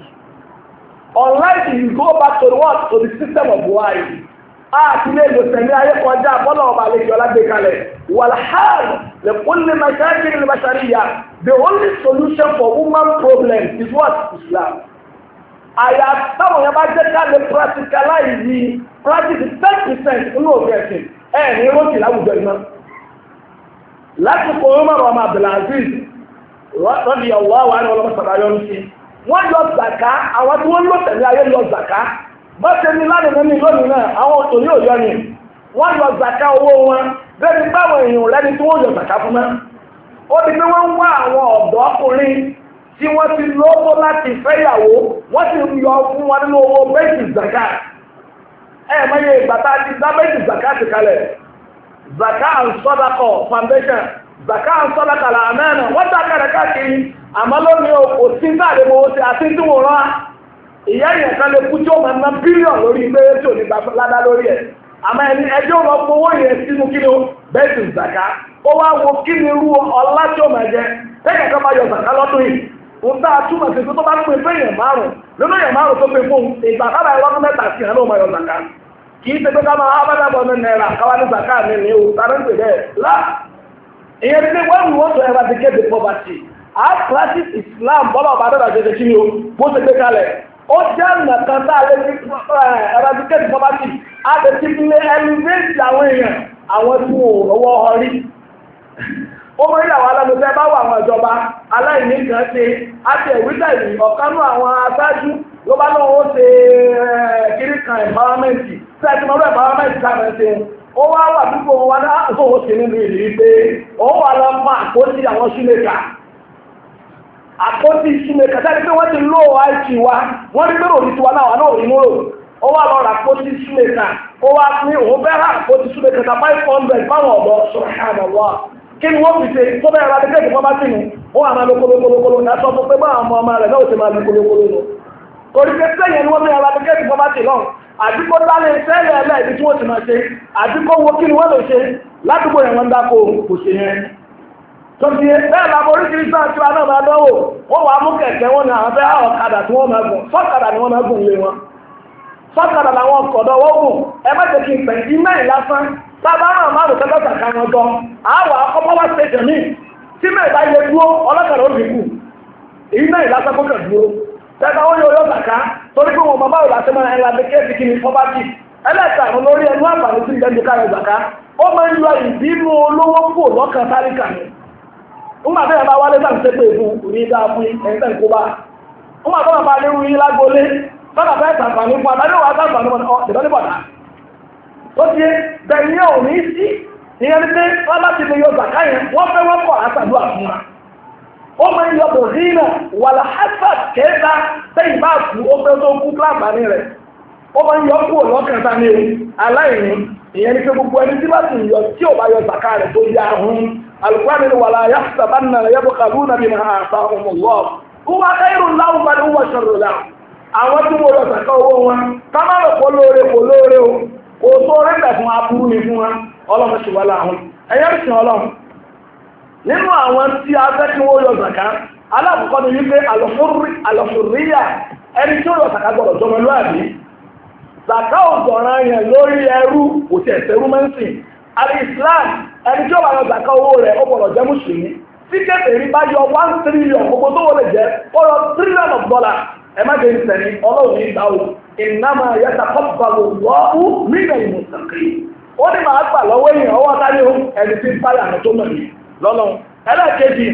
unless you go back to the what to the system of Buhari àti ilé ìlòsàn ní ayé kọjá bọ́lá ọba àlejò alágbèékalẹ̀ wàlhálà lè kún ní mashakil al-bashariyya the only solution for woman problem is what Islam. àyà táwọn yẹn bá jẹ́ ká lè practicalize the practice 10% nínú òfin ẹ̀sìn ní rọ́ọ̀kì láwùjọ iná. láti kó Umar ọmọ Abdulaziz radiyallahu anhu ọlọ́mọ sàdáyọ́ ní sí wọ́n yọ zaka àwọn tí wọ́n lò tẹ̀lé ayé yọ zaka bọ́sẹ̀ ní lánàá ní lónìí náà àwọn òtò ní òyọ́ ni wọ́n yọ zaka owó wọn bẹ́ẹ̀ni báwọn èèyàn lẹ́ni tí wọ́n yọ zaka fún mọ́ ó di pé wọ́n ń wá àwọn ọ̀dọ́ ọkùnrin tí wọ́n ti lówó láti fẹ́yàwó wọ́n ti yọ fún wọn nínú owó bẹ́ẹ̀sì zaka mọ́yé ìgbà tá a ti dá bẹ́ẹ̀sì zaka ti kalẹ̀ zaka and sodako foundation zaka and sodako làmẹ́nà wọ́n dá kẹrẹ káàkiri àmọ́ lónìí kò sí sáàlẹ̀ mọ́ sí àti tí wọ́n rán ìyá ìyẹn kan lè kú tí ó máa ná bílíọ̀nù lórí pé tí ò ní gba ládá lórí ẹ̀ àmọ́ ẹni ẹjọ́ lọ gbowó yẹn sínú kí ni ó bẹ́ẹ̀ sì zàká ó wá wo kí ni irú ọlá tí ó máa jẹ tẹ́yìn kan máa yọ zàká lọ́dún yìí ń tá a túmọ̀ sí tó bá pè fún èèyàn márùn lónìí èèyàn márùn tó pè fún ìgbà kábà ẹlọ́dún mẹ́ta sí ẹ̀ ló máa yọ zàká kì í ṣe pé ká máa ábàdàbọ̀ ní náírà káwá ní zàká mi ní o tàbí ń pè bẹ́ẹ̀ lá ìyẹn ti when we want to eradicate the poverty our practice Islam bọ́lá ọ̀bá dọ́dà jẹ́ kí ni o bó ṣe gbé kalẹ̀ ó jẹ́ ọ̀nà kan tá a lè fi eradicate poverty a lè ti fi lé elevate àwọn èèyàn àwọn tí wọn ò rọwọ́ ọrí ó mọ ìyàwó alámọ̀tẹ́ bá wà àwọn ìjọba aláìní kan ṣe àti ẹ̀wíta ìlú ọ̀kanú àwọn aṣáájú ló bá lọ́wọ́ ó ṣe kiri kan environment tí a ti mọ̀ lọ́ environment káàmì ṣe ó wá wà púpọ̀ wọn ní àtòwò sí nínú ìlú yìí pé òun wà lọ fún àpótí àwọn ṣúlẹ̀kà àpótí ṣúlẹ̀kà tẹ́lẹ̀ pé wọ́n ti lò àìsí wa wọ́n ní pẹ́rò òní tiwa náà wà náà rí múrò ó wà lọ rà àpótí ṣúlẹ̀kà ó wá ní òun bẹ́ẹ̀ rà àpótí ṣúlẹ̀kà 500 fáwọn ọ̀dọ́ subhanallah kí ni wọ́n fi ṣe tó bẹ́ẹ̀ ra dẹ́kẹ́tì pọ́pátì nù wọ́n àmà lo kolokolo ẹ̀ sọ fún pé bá àwọn ọmọ rẹ̀ náà ti máa lo kolokolo nù torí pé sẹ́yìn ni wọ́n bẹ́ẹ̀ ra dẹ́kẹ́tì pọ́pátì náà àdíkó dálé sẹ́yìn ẹ̀lẹ́ ibi tí wọ́n ti máa ṣe àdíkó wo kí ni wọ́n lè ṣe ládùúgbò yẹn wọ́n dákò kò ṣe yẹn tó ti yẹ bẹ́ẹ̀ làbọ̀ oríṣiríṣi àti wa náà máa dánwò wọ́n wàá mú kẹ̀kẹ́ wọn ní àwọn fẹ́ ọ̀kadà tí wọ́n máa gùn sọ́kadà ni wọ́n máa gùn lé wọn sọ́kadà làwọn ọkọ̀dọ̀ wọ́n gùn ẹ má jẹ́ kí n pẹ̀ sí mẹ́rin lásán sábà náà máa rò kẹ́kọ̀ọ́ kàkà wọn gan àwọn akọ́kọ́ wá station mi tí mẹ́rin bá yẹ dúró ọlọ́kadà ó fi kù èyí mẹ́rin lásán kó kẹ̀ dúró tẹ́ka ó yọ yọ kàkà torí pé wọn bàbá òlà sẹ́mọ́ ẹ̀rọ adékẹ́sì kí ni pọ́pátì ẹlẹ́ta àwọn lórí ẹnu àǹfààní sí ìjẹ́jẹ́ káyọ̀ zàká ó máa ń yọ ìbínú olówó kò lọ́kàn táríkà ni nígbà tí ẹ bá wálé sáà ń sépè fún òní dáa fún ẹ̀yìn tẹ̀ kó bá nígbà tó bàbá ní wí lágbólé sọ́dà fẹ́ sàǹfààní fún adájọ́ wa sàǹfààní wọn ìdánilbọ̀dá ó ti bẹ̀yìn ò ní sí ìyẹn ní pé wọ́n bá ti lè yọ zàká yẹn wọ́n fẹ́ wọ́n kọ̀ àtàdúrà fún wa ó máa ń yọ bòrínà wàlá hasad kẹta sẹ́yìn bá fún ó fẹ́ tó kú kíláàbání rẹ̀ ó máa ń yọ kú ọlọ́kẹta ní aláìní ìyẹn ní pé gbogbo ẹni tí bá sì yọ tí ò bá yọ zàká rẹ̀ tó yá ahun alùpàdé ni wàlá yàtàbánà yabkhaluna bima atahumullah huwa khairun lahum bal huwa sharrun lahum àwọn tí wọ́n yọ zàká owó wọn kámárò kó lóore o kò tó rẹ̀ fún aburú ni fún wa ọlọ́mọ ṣì wà láhùn ẹ̀yẹ́ ìsìn ọlọ́run nínú àwọn tí a fẹ́ kí wọ́n yọ zàká alákọ̀ọ́kọ́ ni wípé àlọ́fùríyà ẹni tí ó yọ zàká gbọ́dọ̀ jọmọlúwàbí zàká òjọ̀ràn yẹn lórí ẹrú kò tí ẹ̀sẹ̀rú mẹ́sìn alìsílám ẹni tí ó bá yọ zàká owó rẹ̀ ó gbọ́dọ̀ jẹ́ mùsùlùmí tí kèfèrí bá yọ 1 trillion gbogbo tó wọlé jẹ́ ó yọ $1 trillion ẹ má jẹ́ ìsẹ̀ni ọlọ́run ní ìgbà wo innama yataqabbalu Allahu minal muttaqin ó ní máa gbà lọ́wọ́ èèyàn ọwọ́ táyé ẹni tí ń páyà tó mọ̀ ní lọ́nà ẹlẹ́ẹ̀kejì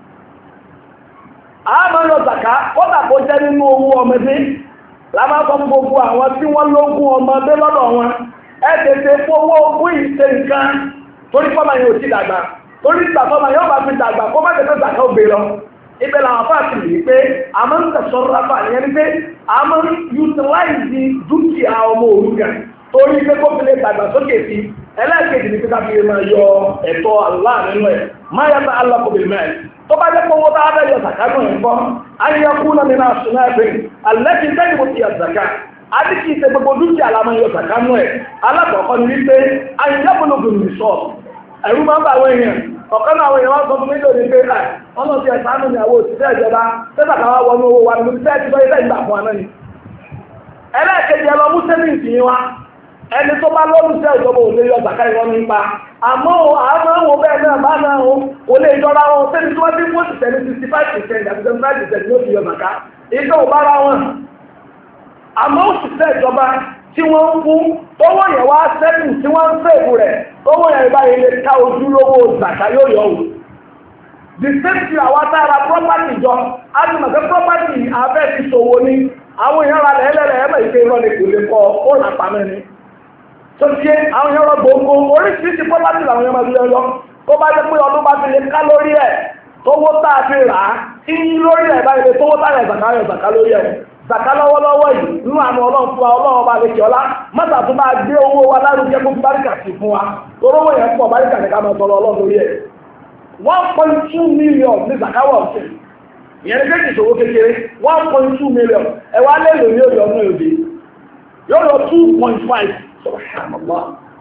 àmọ́ yọ zàká kódà kó jẹ́ nínú owó ọmọdé lábá sọ gbogbo àwọn tí wọ́n lógún ọmọdé lọ́dọ̀ wọn ẹ tètè fowó ogún ìṣe nǹkan torí fọ́mà yóò ti dàgbà torí ìgbà fọ́mà yóò bá fi dàgbà kó má tètè zàká ó gbé lọ ibẹ̀ làwọn fáàtì rí pé a máa ń tẹ̀sọ́ ráfà ìyẹn ni pé a máa ń utilize dúkìá ọmọ òrukàn torí pé kó fi lè dàgbàsókè sí ẹlẹ́ẹ̀kejì ní pípa fi máa yọ ẹ̀tọ́ Allah nínú ẹ̀ máa yàtọ̀ alákòbìnrin mẹ́rin tó bá jẹ́ pé owó tá a bẹ́ yọ sàkágùn ẹ̀ kọ́ ayẹ́kú náà nínú àṣùnà ẹ̀fẹ́ alẹ́kì tẹ́lẹ̀ mo ti yà sàká adìkì ìṣe gbogbo dúkìá la máa yọ sàkágùn ẹ̀ alákọ̀ọ́kọ́ ni wípé ayẹ́kùnlógún ní sọ ẹ̀rú máa ń bá àwọn èèyàn ọ̀kan náà àwọn èèyàn wá sọ fún mílíọ̀nù ní pé wọ́n lọ sí ẹ̀sán àánú ní àwọn òṣìṣẹ́ ìjọba tẹ́sà káwá wọnú owó wa ní mo ti fẹ́ẹ́ ti sọ ilé ìgbà fún wa náà ni ẹlẹ́ẹ̀kejì ẹ lọ mú sẹ́mìntì yín wá ẹni tó bá lọ́lùsẹ́ ìjọba ò lè yọ zàká ìwọ́n nípa àmọ́ àwọn ohun bẹ́ẹ̀ náà bá náà kò lè jọra wọn sẹ́ni tí wọ́n ti fún òṣìṣẹ́ ní 65% àti 75% ló fi yọ zàká ìjọ ò bára wọn àmọ́ òṣìṣẹ́ ìjọba tí wọ́n ń fún tówó yẹn wá sẹ́kù tí wọ́n ń fèèbù rẹ̀ tówó yẹn báyìí lè ká ojúlówó zàká yóò yọ òun the same thing àwọn tára property jọ á ti mọ̀ pé property abẹ́ ti ṣòwò ni àwọn èèyàn ra lẹ́lẹ́lẹ́ ẹ̀mọ̀ ìpè irọ́ ni kò lè kọ ó rà pamẹ́ ni tó ti àwọn èèyàn rọ gbogbo oríṣiríṣi property làwọn èèyàn máa fi lọ tó bá jẹ́ pé ọdún bá fi lè ká lórí ẹ̀ tówó tá a fi rà á tí lórí ẹ̀ báyìí lè tówó tá a yọ zàká lórí ẹ̀ zàká lọ́wọ́lọ́wọ́ yìí nínú àmì ọlọ́run fún wa ọlọ́run ọba lè kí ọlá mọ́tà tó bá gbé owó wa lárugẹ fún báríkà sí fún wa torówó yẹn pọ̀ báríkà ní ká máa sọ̀rọ̀ ọlọ́run lórí ẹ̀ 1.2 million ní zàká wọ̀ ọ̀sẹ̀ ìyẹn ní kéjì ìṣòwò kékeré 1.2 million ẹ̀wà lẹ́lò ní òyìn ọ̀nà òde yóò lọ 2.5 subhanallah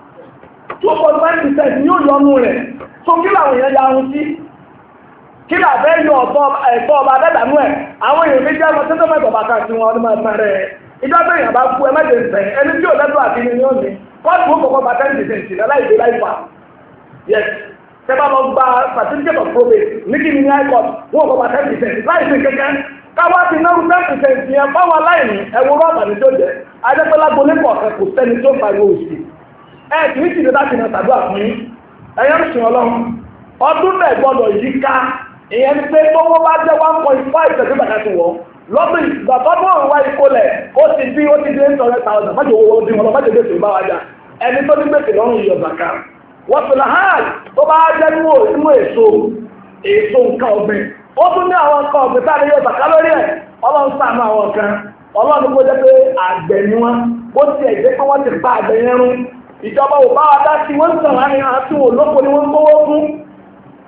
2.5% ní òyìn ọ̀nà rẹ̀ tó kí làwọn èèyàn ya ohun sí kí làbẹ́ yọ ẹ̀tọ́ ọba dẹ́dànú ẹ̀ àwọn èèyàn méjì àwọn tẹ́tọ́ mẹ́tọ̀ bá ká sí wọn ọdún máa tán rẹ̀ ìjọba èèyàn bá kú ẹ mẹ́jẹ ń tẹ̀ ẹni tí ò lẹ́tọ̀ àti ní òní kọ́ọ̀tù ó kọ̀kọ́ bá 10% láìdé láìfà yes tẹ́bá lọ gba certificate of probate ní kí ni ní high court wọ́n kọ́ bá 10% láìsí kẹ́kẹ́ káwá ti náà 10% yẹn fáwọn aláìní ẹ̀wọ̀n rọ́ọ̀bà ní tó jẹ́ adẹ́pẹ́lágbólé kọ̀ọ̀kan kò sẹ́ni tó pariwo òsì ẹ̀ kì í sì láti nà tàbí àfún ẹ̀yẹ́ ń sìn ọlọ́run ọdún náà gbọ́dọ̀ yí ká ìyẹn ni pé gbogbo bá jẹ́ 1.5 tẹ̀sí bàtà ti wọ̀ lọ́dún ìgbàgbọ́dọ̀ òun wá ikó lẹ̀ ó ti dé 800,000 májò owó ọdún wọn májò gbèsè bá wájà ẹni tó ní gbèsè lọ́rùn yọ zaka wọ́n fi là hàn tó bá jẹ́ nínú èso nǹkan ọ̀gbìn ó tún ní àwọn nǹkan ọ̀gbìn táà ní yọ zaka lórí ẹ̀ ọlọ́run ṣàánú àwọn kan ọlọ́run kó jẹ́ pé àgbẹ̀ ni wọ́n bó ti ẹ̀ jẹ́ pé wọ́n ti pa àgbẹ̀ yẹn rún ìjọba ò bá wa dá sí wọ́n ń sàn láàrin àti òlópo ni wọ́n ń gbówó fún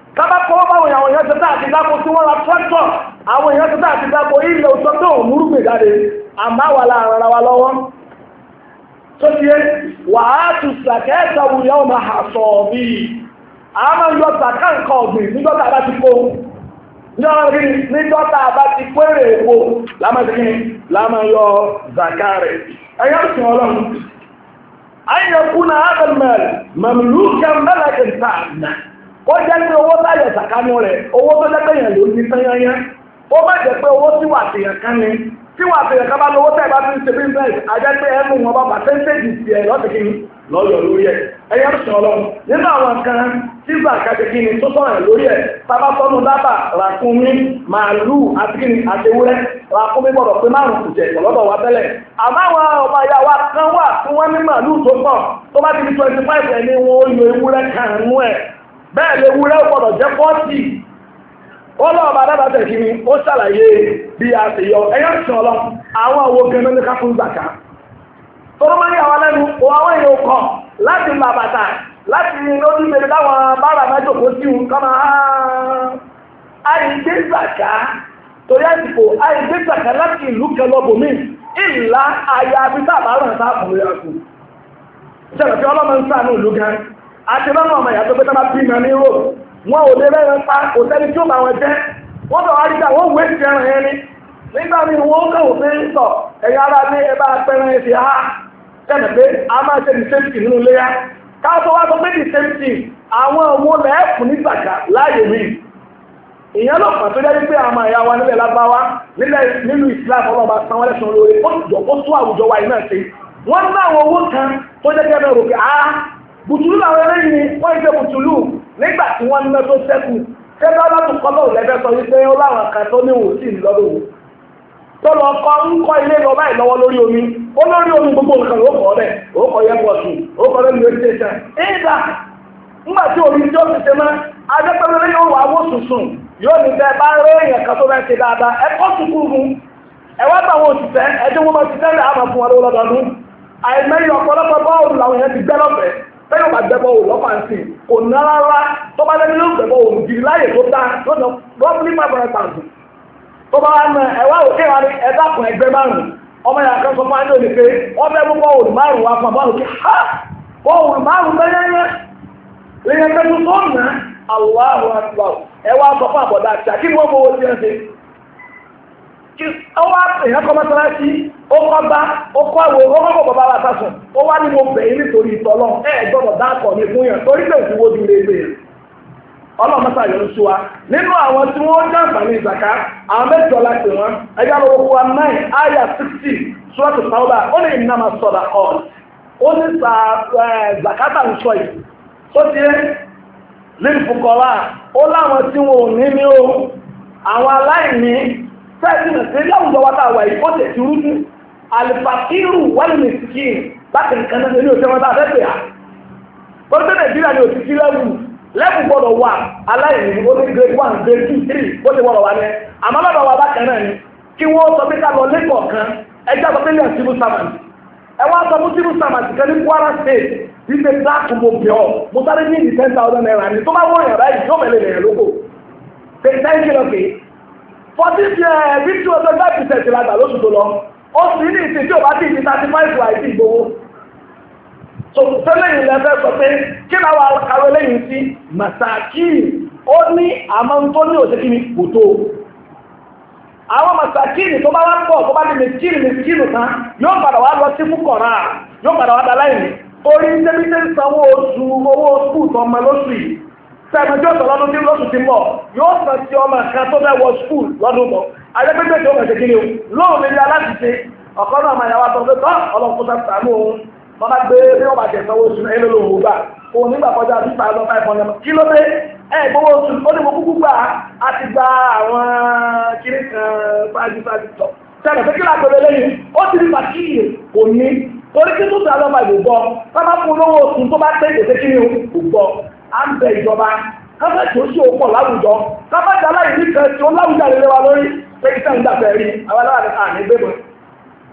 kábà kọ́ báwọn àwọn èèyàn tẹ́tà àti dáko tí wọ́n ra tractor àwọn èèyàn tẹ́tà àti dáko ilẹ̀ òṣọ́ tó ò múrùgbè jáde àmọ́ wà láàrin ara wa lọ́wọ́ tó ti yé wàá tù sàkẹ́ẹ̀tà wùyá ọmọ àṣọ bí a máa ń yọ sàkà nǹkan ọ̀gbìn níjọ́ta bá ti kó níjọ́ta bá ti kó èrè èpo láàmà yọ zàkà rẹ̀ ẹ̀yọ́ sìn ọlọ́run ayẹ̀kú náà ábẹ̀mẹ̀rẹ̀ mẹ̀mìlú kẹ́mbẹ́lẹ̀kẹ̀ sáàdà ó jẹ́ pé owó táyọ̀ sàkánú rẹ̀ owó tó jẹ́ pé yẹn ló ní tányányá ó má jẹ́ pé owó tí wà tèèyàn kan ní tí wà tèèyàn kan bá lówó tẹ́ bá fi ń ṣe business ajẹ́ pé ẹnu wọn bá percentage ti ẹ̀ lọ́sẹ̀kí lọ́yọ̀ lórí ẹ̀ ẹ̀yẹ́ sùn ọlọ́run nínú àwọn kan tí zàkàtẹ̀ kí ni tó sọ̀rọ̀ lórí ẹ̀ sábà tọ́nu dábà ràkúnmí màálù àti kí ni àtewúrẹ́ ràkúnmí gbọ́dọ̀ pé márùn-ún kù jẹ́ ìpọ̀lọ́dọ̀ wa tẹ́lẹ̀ àmọ́ àwọn ọmọ ìyá wa kan wà tí wọ́n ní màálù tó pọ̀ tó bá ti di 25 ẹni wọn ó yọ ewúrẹ́ kan nú ẹ̀ bẹ́ẹ̀ lè wúrẹ́ gbọ́dọ̀ jẹ́ 40 wọ́n lọ́wọ́ bá dábàá tẹ̀ kí ni ó ṣàlàyé bí a ti yọ ẹ̀yẹ́ sùn ọlọ́run àwọn owó gẹ́gẹ́ ní ká fún zàkà tọ́rọ máa ń yà wá lẹ́nu àwọn èèyàn kọ̀ láti là bàtà láti lórí ìbèrè láwọn bára mẹ́jọ kó sí un kọ́mà àìgbé zàkà torí àsìkò àìgbé zàkà láti ìlú kẹlọ́bùnmí ìlà ayé abítà àbáràn sáàkùnrin àkù ìṣẹ̀lẹ̀ tí ọlọ́mọ ń sáà ní ìlú gan àti lọ́nà ọmọ ìyàtọ̀ pé tábà bí nàní rò wọn ò lè rẹ́rẹ́ pa kò sẹ́ni tí ó bá wọn jẹ́ wọ́n bọ̀ wá rí káwọn òwe ti ẹran yẹn ni nígbà míì wọ́n kàwọ́ pé ń sọ ẹ̀yà ara ní ẹbá pẹ́ran ẹ̀sì ha tẹ́lẹ̀ pé a máa ṣe the same thing nínú léyà káàtó wá sọ pé the same thing àwọn owó lẹ́ẹ̀kùn ní zàkà láàyè mi ìyẹn ló pàtó jẹ́ pé àwọn ẹ̀yà wa nílẹ̀ lágbáwá nínú Islam ọlọ́ba sanwó lẹ́sàn lórí ó ti jọ kó tún àwùjọ wa iná ṣe wọ́n ní àwọn owó kan tó jẹ́ kẹ́mẹ́ rò pé bùtùlù làwọn eléyìí ni wọ́n ṣe bùtùlù nígbà tí wọ́n ní tó ṣẹ́kù kẹ́lá látò kọ́lọ́ lẹ́fẹ́ sọ wípé ó láwọn kan tó ní òsì lọ́dọ̀ wò tó lọ kọ́ ń kọ́ ilé lọ báyìí lọ́wọ́ lórí omi ó lórí omi gbogbo nǹkan ló kọ́ rẹ̀ ó kọ́ yẹ pọ̀tù ó kọ́ lẹ́nu lórí tẹ̀sán ìdá ńgbà tí omi tí ó ti ṣe máa adẹ́pẹ́lẹ́ yóò wà wó sùsùn yóò ní bẹ́ẹ̀ bá rẹ́ èèyàn kan tó bẹ́ẹ̀ ṣe dáadáa ẹ kọ́ sùkúrù mu ẹ wá bá àwọn òṣìṣẹ́ ẹjọ́ wọn máa ti tẹ́lẹ̀ àmà fún wọn lọ́dọọdún àìmọye ọ̀pọ̀lọpọ̀ bọ́ọ̀lù làwọn èèyàn ti gbẹ́ lọ́fẹ̀ẹ́ bẹ́ẹ̀ yóò bá gbẹ́ bọ́ọ̀lù lọ́fàǹsì kò ná rárá tó bá lẹ́nu yóò gbẹ́ bọ́ọ̀lù jìrì láyè tó dá lọ́nà rọ́pìlì 500,000 tó bá wá ná ẹ̀wá òkè wa ní ẹ̀dá kan ẹgbẹ́ márùn-ún ọmọ yàrá kan sọ fún adé òní pé wọ́n fẹ́ mú bọ́ọ̀lù márùn-ún wá fún bọ́ọ̀lù kí ha bọ́ọ̀lù márùn-ún bẹ́yẹ́yẹ́ lèyàn tẹ́tù tó nà Allahu Akbar ẹwà sọ fún àbọ̀dá àti àkíní wọ́n fowó sí ẹsẹ̀ ọwọ́ èèyàn kọ́ mọ́sálásí ó kọ́ bá ó kọ́ àwọ̀ ó kọ́ bàbá wa sásùn ó wá ní mo bẹ̀yìn nítorí ìtọ́lọ́ gbọ́dọ̀ dáàkọ̀ ní fún yàn torí lè fi wojú lé lé ọlọ́mọsá yọ̀ ń sú wa nínú àwọn tí wọ́n jẹ́ àǹfààní ìzàká àwọn mẹ́jọ láti wọn ẹgbẹ́ àwọn owó wa 9 àyà 60 Suratu Tawba ó ní innama sadaqat ó ní zakata ń sọ yìí tó ti lil fuqara ó láwọn tí wọn ò ní ní o àwọn aláìní fẹ́ẹ̀sì sí láwùjọ wa táwà yìí ó tẹ̀ sí rújú al-faqiru wal-miskin láti nǹkan náà ní òṣèlú wọn tá a fẹ́ pè á ó ní Nàìjíríà ní òṣìṣẹ́ lẹ́bù gbọ́dọ̀ wà aláìní ó ní grade 1 grade 2 3 ó ti gbọ́dọ̀ wà ní àmọ́ lọ́dọ̀ wa bákan náà ni kí wọ́n sọ pé ká lọ lẹ́kọ̀ọ́ kan ẹjọ́ sọ pé ní civil servant ẹ wá sọ fún civil servant kan ní Kwara State wípé dáàkù mo bẹ̀ ọ́ mo sáré ní ìdí 10,000 naira ní tó bá wọ́n yàrá yìí yóò mẹ́lẹ̀ lẹ́yìn lóko pé 10 kilo pé 40% lágbà lóṣù tó lọ ó sì ní ìsìn tí ò bá ti di 35 àìsí ìgbowó so tẹ́lẹ̀ yìí lẹ́fẹ́ sọ pé kí láwọn kàwé lẹ́yìn sí masaki ó ní àmọ́ tó ní òṣèkí ní kòtò àwọn masaki ní tó bá wá pọ̀ tó bá ní mẹ́kìrì tán yóò padà wá lọ sí fúkọ̀rá yóò padà wá dáláìní orí tẹ́bítẹ́ ń sanwó oṣù owó skúù tó ọmọ lóṣù yìí sẹ́mẹjọ́ sọ lọ́dún tí lóṣù ti mọ̀ yóò sọ sí ọmọ kan tó fẹ́ wọ skúù lọ́dún mọ́ ayẹ́gbẹ́gbẹ́ tó mọ̀ ṣe kí ni lóòrùn ilé aláṣìṣe ọ̀kọ́ náà máa yàwá sọ pé tọ́ ọlọ́kúta sàánú òun wọ́n bá gbé bí wọ́n bá jẹ sanwó oṣù ẹ̀rọ lòun gbà òun nígbà kọjá 2,500 kí ló dé gbówó oṣù ó ní mo kúkú gbà á ti gba àwọn kiri kan fájú tọ̀ sẹ́nà pé kí lágbèrè lẹ́yìn ó ti rí pàkíyè kò ní torí kí 2,500 gbọ́ sábà fún olówó oṣù tó bá tẹ́ ìdèdè kí ni kò gbọ́ à ń bẹ ìjọba káfẹ́ tí ó ṣe òpọ̀ láwùjọ káfẹ́ tí aláìní kan tí ó láwùjọ àlele wa lórí pé kí sẹ́yìn dàbẹ̀ rí àwọn aláwàdí àní gbé mọ́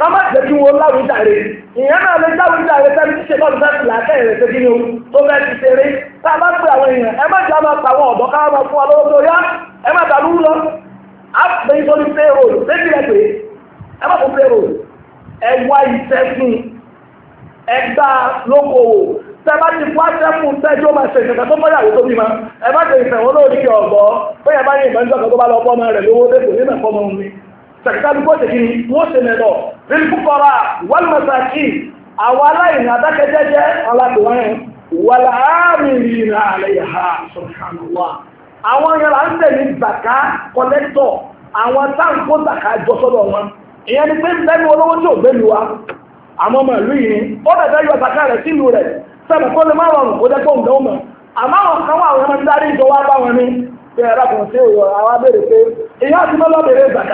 ká má jẹ́ kí wọ́n láwùjáre ìyẹn náà lè jáwùjáre sẹ́ni tí ṣe lọ́dún fẹ́ẹ́ làákẹ́ rẹ̀ ṣe kí ni o tó fẹ́ ti ṣeré tá a bá pè àwọn èèyàn ẹ má jẹ́ àwọn àpàwọn ọ̀dọ́ ká máa fún wa lọ́wọ́ tó yá ẹ má dàlú lọ á pè é sórí payroll lébi ẹ pé ẹ má fún payroll ẹ wá iṣẹ́ fún ẹ gbá lókòwò tẹ bá ti fún aṣẹ́fún tẹ́jọ́ máa ṣe ìṣẹ̀kẹ́ tó bọ́yàwó tó bí ma ẹ má ṣe ìfẹ̀wọ́n lórí ọ̀gbọ́ bóyá bá yẹ ìbẹ́jọ́ kan tó bá lọ bọ́ ọmọ rẹ̀ lówó lẹ́kọ̀ọ́ nínú ẹ̀kọ́ ọmọ mi sẹ̀kítàlú kó tèkí wọ́n ṣe mẹ́lọ nínú púpọ̀rọ̀ wọ́n mẹ́sàkì àwọn aláìní adákẹ́jẹ́jẹ́ alákùnrin wal amilina alayha subhanallah àwọn yẹn là ń tẹ̀ ní zaka kọ́lẹ́tọ̀ àwọn táǹkó zaka jọ sọ́dọ̀ wọn ìyẹn ni pé bẹ́ẹ̀ni olówó tí ò gbé lu wa àmọ́ ọmọ ìlú yìí ó dẹ̀ yọ zaka rẹ̀ sílùú rẹ̀ sẹ́mi kó lè má rọrùn kó jẹ́ kó ń dánwó mọ̀ àmọ́ àwọn kan wà àwọn ọmọ darí ìjọ wa bá wọn ní pé ẹ̀rọ kan sí òyò àwọn abẹ́rẹ́ pé ìyá àti mọ́lọ́ bèrè zaka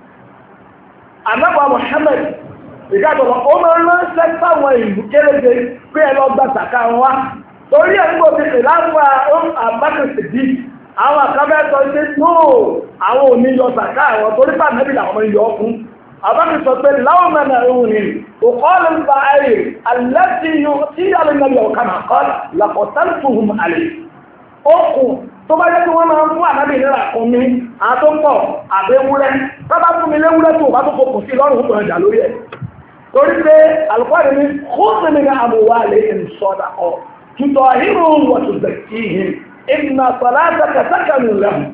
àmẹ́bà Muhammad ìgbàgbọ́ ó máa ń ránṣẹ́ sáwọn ìlú kéréje pé ẹ lọ gba zaka wa torí ẹ̀ nígbà tí ìlànà àbákẹ́sì dì àwọn àkàbẹ́ sọ pé tó àwọn ò ní yọ zaka àwọn torí pé àmẹ́bì làwọn máa ń yọ fún àbákẹ́ sọ pé láwọn mẹ́ta ìhùn ni òkọ́lù ń ba ayé alẹ́tí tí alẹ́nàbí ọ̀kanà kọ́ làkọ̀tàlùfùhùn àlè okùn tó bá jẹ́ kí wọ́n máa ń fún ànábì nílà kan mi àtọ́pọ̀ àbẹ́wúrẹ́ tábà fún mi léwúrẹ́ tó bá tó fokùn sí lọ́rùn tó ẹjà lórí ẹ̀ torí pé alùpàdé ní kóòtù ní àmúwá lè ń sọ́dà ọ̀ tutọ̀ hírò wọ̀tù zẹ̀kì yìí ìnà sọ̀láṣà kẹsàkànù lẹ́hùn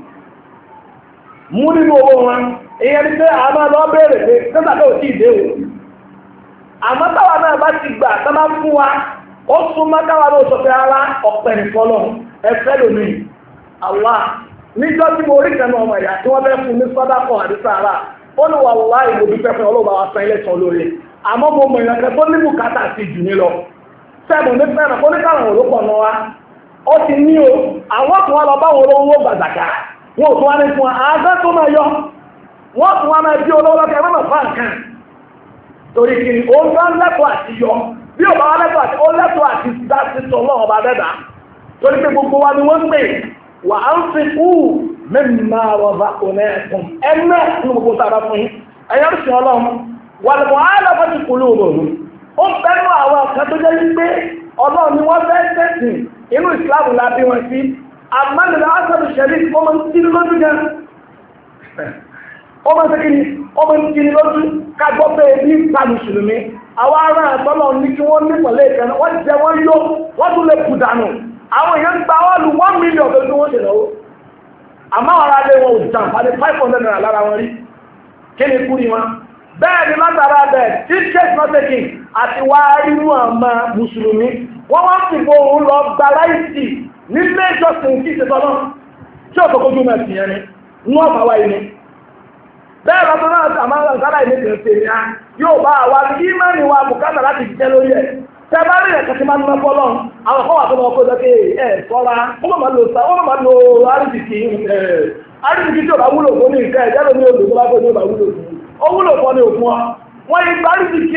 mú nínú owó wọn ìyẹn ni pé a máa lọ bẹ̀rẹ̀ pé kẹsà náà tí ìdé o àmọ́ táwa náà bá ti gbà tá bá fún wa ó súnmọ́ káwa náà sọ pé ara ọ̀pẹ̀ nìkan lọ ẹ̀fẹ́ lónìí Allah níjọ́ tí mo rí kẹ́nu ọmọ ìyá tí wọ́n fẹ́ fún mi sọ́dá kan àdísà ara ó ní wà láì mo dúpẹ́ fún ọlọ́ba wa san ilé tán lórí àmọ́ mo mọ̀ ìrìnàkẹ́ tó ní bùkátà sí jù ní lọ sẹ́gun ní fẹ́ràn kó ní káwọn olópọ̀ náà wá ó ti ní o àwọn kan wá lọ báwọn olówó gbàgbàkà wọn ò tún wá ní fún wa àádọ́ tó máa yọ wọ́n tún wá máa bí olówó lọ́kẹ́ ẹ̀rọ mọ̀fà nǹkan torí kiri ó ń bá lẹ́tọ̀ọ́ àti yọ bí ò bá wá lẹ́tọ̀ọ́ àti ó lẹ́tọ̀ọ́ àti dá sí tọ́lọ́ ọba dẹ́dà torí pé gbogbo wa ni wọ́n ń pè wà á ń fi kú mẹ́mà rọ̀bà onẹ́ẹ̀kùn ẹ̀mẹ́ ní gbogbo sára fún yín ẹ̀yọ́ sì ọlọ́run wà lọ́wọ́ alábọ́ ti kú lóòrùn ó bẹ́nu àwọn kan tó jẹ́ wípé ọlọ́run ni wọ́n fẹ́ tẹ̀sìn inú ìsìláàmù la bí wọn sí àmàlùmá asàbù ṣẹ̀rí ọmọ tí lójú gan ọmọ sẹ́kìrì ọmọ tí lójú kágbọ́ pé ní ìta mùsùlùmí àwọn ará àtọ́lọ̀ ní kí wọ́n ní pẹ̀lẹ́ ìkànnì wọ́n jẹ wọ́n yó wọ́n tún lè kù dànù àwọn èèyàn gba wọ́n lu 1 million tó wọ́n ṣe lọ́wọ́ àmọ́ àwọn ará lé wọn ò jàǹfààní 500 naira lára wọn rí kí ni kú ni wọn bẹ́ẹ̀ ni látara bẹ́ẹ̀ tí church not taking àti wá inú àmà mùsùlùmí wọ́n wá sì fò òun lọ gba láìsí nílé ìjọsìn kí ìṣẹ́tọ́ náà tí ó kọ́kọ́ jùmọ̀ sí yẹn ni wọ́n bá wáyé ni bẹ́ẹ̀ lọ́tọ́ náà àmà sára ìní kìí ṣe ní a yóò bá wa kí mẹ́rin wa bùkátà láti jẹ́ lórí ẹ̀ tẹ́ bá rí ẹ̀kẹ́ tí máa ń ná bọ́lọ́ àwọn kọ́wà tó lọ́kọ́ jẹ́ pé ẹ̀ sọ́ra wọ́n máa lo àríjìkì tí ò bá wúlò fún ní nǹkan ẹ̀jẹ́ lómi odò tó bá gbé ní ò bá wúlò fún ó wúlò fún ní òfin wọn wọ́n yí gba àríjìkì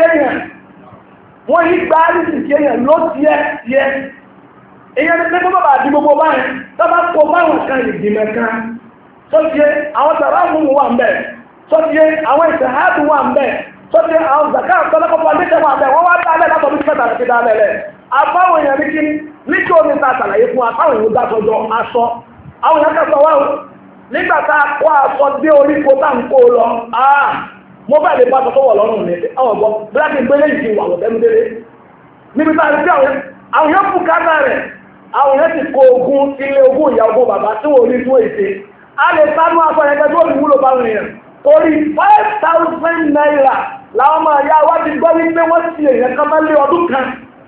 èèyàn ló tiẹ́ èèyàn ní pé bá di gbogbo báyìí tó bá kó báwọn kan ìgbìmọ̀ kan tó tiẹ́ àwọn tàrà fún wà ń bẹ̀ tó tiẹ́ àwọn ìṣẹ̀hádùn wà ń bẹ̀ sọ́dí àwọn zaka àtọ́lọ́kọ́pọ̀ alẹ́kẹ̀wọ̀n àbẹ̀ wọ́n wá dálẹ̀ látọ̀ bí mẹ́ta rẹ̀ ti dálẹ̀ lẹ̀ àbáwọn èèyàn ní kíní níjọ́ omi ta àtàlàyé fún àbáwọn èèyàn dájọjọ aṣọ àwọn èèyàn kẹsọ̀ wá o nígbà tá a kó aṣọ dé orí kó tá ń kó lọ mo bẹ́ẹ̀ lè bá aṣọ tó wọ̀ lọ́rùn mi àwọn ọ̀gbọ́n bíláàkì gbélé yìí ti wà lọ́tẹ́mídélé níbi tá a ti àwọn èèyàn fún kánà rẹ̀ àwọn èèyàn ti kó ogún ilé ogún ìyá ogún bàbá tí wọ́n ní tó èsè a lè sánú aṣọ yẹn tó ní wúlò báwọn èèyàn torí 5,000 naira láwọn ọmọ ìyá wá ti gbọ́ wípé wọ́n ti èèyàn kan máa lé ọdún kan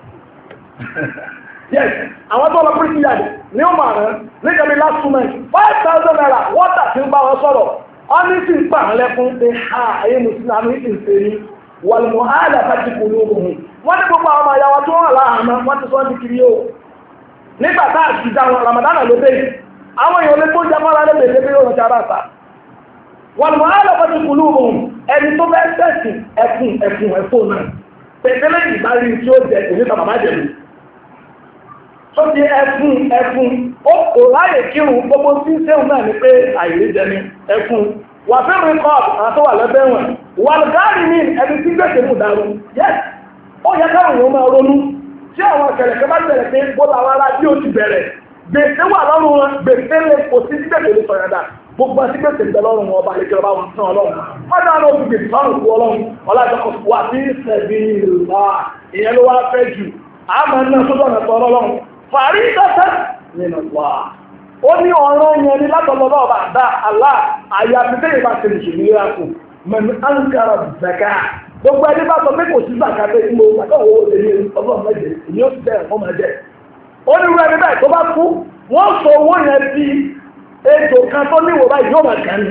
yes àwọn tó lọ pín ìyàdì ní ọmọ àrán nígbàmí last month 5,000 naira wọ́tà tí ń bá wọn sọ̀rọ̀ ọ́ní sì ń pa àwọn lẹ́kún pé ayé mùsùlùmí ti ń ṣe ní wàlùmọ̀ ààlà bá ti kù lóògùn wọ́n ní gbogbo àwọn ọmọ ìyá wa tó wà láàmú wọ́n ti sọ ní kiri o nígbà tá a ti dá wọn Ramadan ló dé àwọn èèyàn lè tó jẹ mọ́ra lébèlé bí ó ń jára ta wàlùmọ̀ ààlà bá ti kù lóògùn ẹni tó bẹ́ tẹ̀sì ẹ̀fún náà pẹ̀tẹ́lẹ̀ ìbárí tí ó jẹ òní tàbà má jẹ̀lú tó ti ẹ̀fún ó kò láyè kírun gbogbo tí ń sẹ́hùn náà ní pé àìrí jẹni ẹ̀fún wà fẹ́rù kọ́ọ̀pù àtọ́wà lẹ́bẹ̀wọ̀n wà lùgáàrí ní ẹni tí gbé mú dàrú yẹ ó yẹ káwọn èèyàn máa ronú tí àwọn ìṣẹ̀lẹ̀ kan bá ṣẹlẹ̀ pé bó làwọn ará bí ó ti bẹ̀rẹ̀ gbèsè wà lọ́rùn wọn gbèsè lè kò sí sí gbèsè lè sọ̀rọ̀ dà gbogbo àti gbèsè ìgbẹ́ lọ́rùn wọn ọba àlejò ọba wọn tán ọlọ́run wọn dáná ló fi gbèsè lọ́rùn fún ọlọ́run ọlájọkọ̀ wà sí ìṣẹ̀bí ìlà ìyẹn ló wá fẹ́ jù àmọ́ iná sódò ọ̀nà tọ́ ọlọ́run fàárí dọ́tẹ́ nínú wa ó ní ọ̀rọ̀ yẹn ní látọ̀lọ́lọ́ ọba àdá àlá àyàfi tẹ́yìn bá ti rìṣì ní ìrákù mẹ́nu ankara zaka gbogbo ẹni bá sọ pé kò sí zaka pé mo zaka owó èyí ọgbọ́n mẹ́jẹ èyí ó ti bẹ̀rẹ̀ fún mẹ́jẹ ó ní irú ẹni báyìí tó bá kú wọ́n sọ owó yẹn sí ètò kan tó níwò báyìí yóò máa kàn ní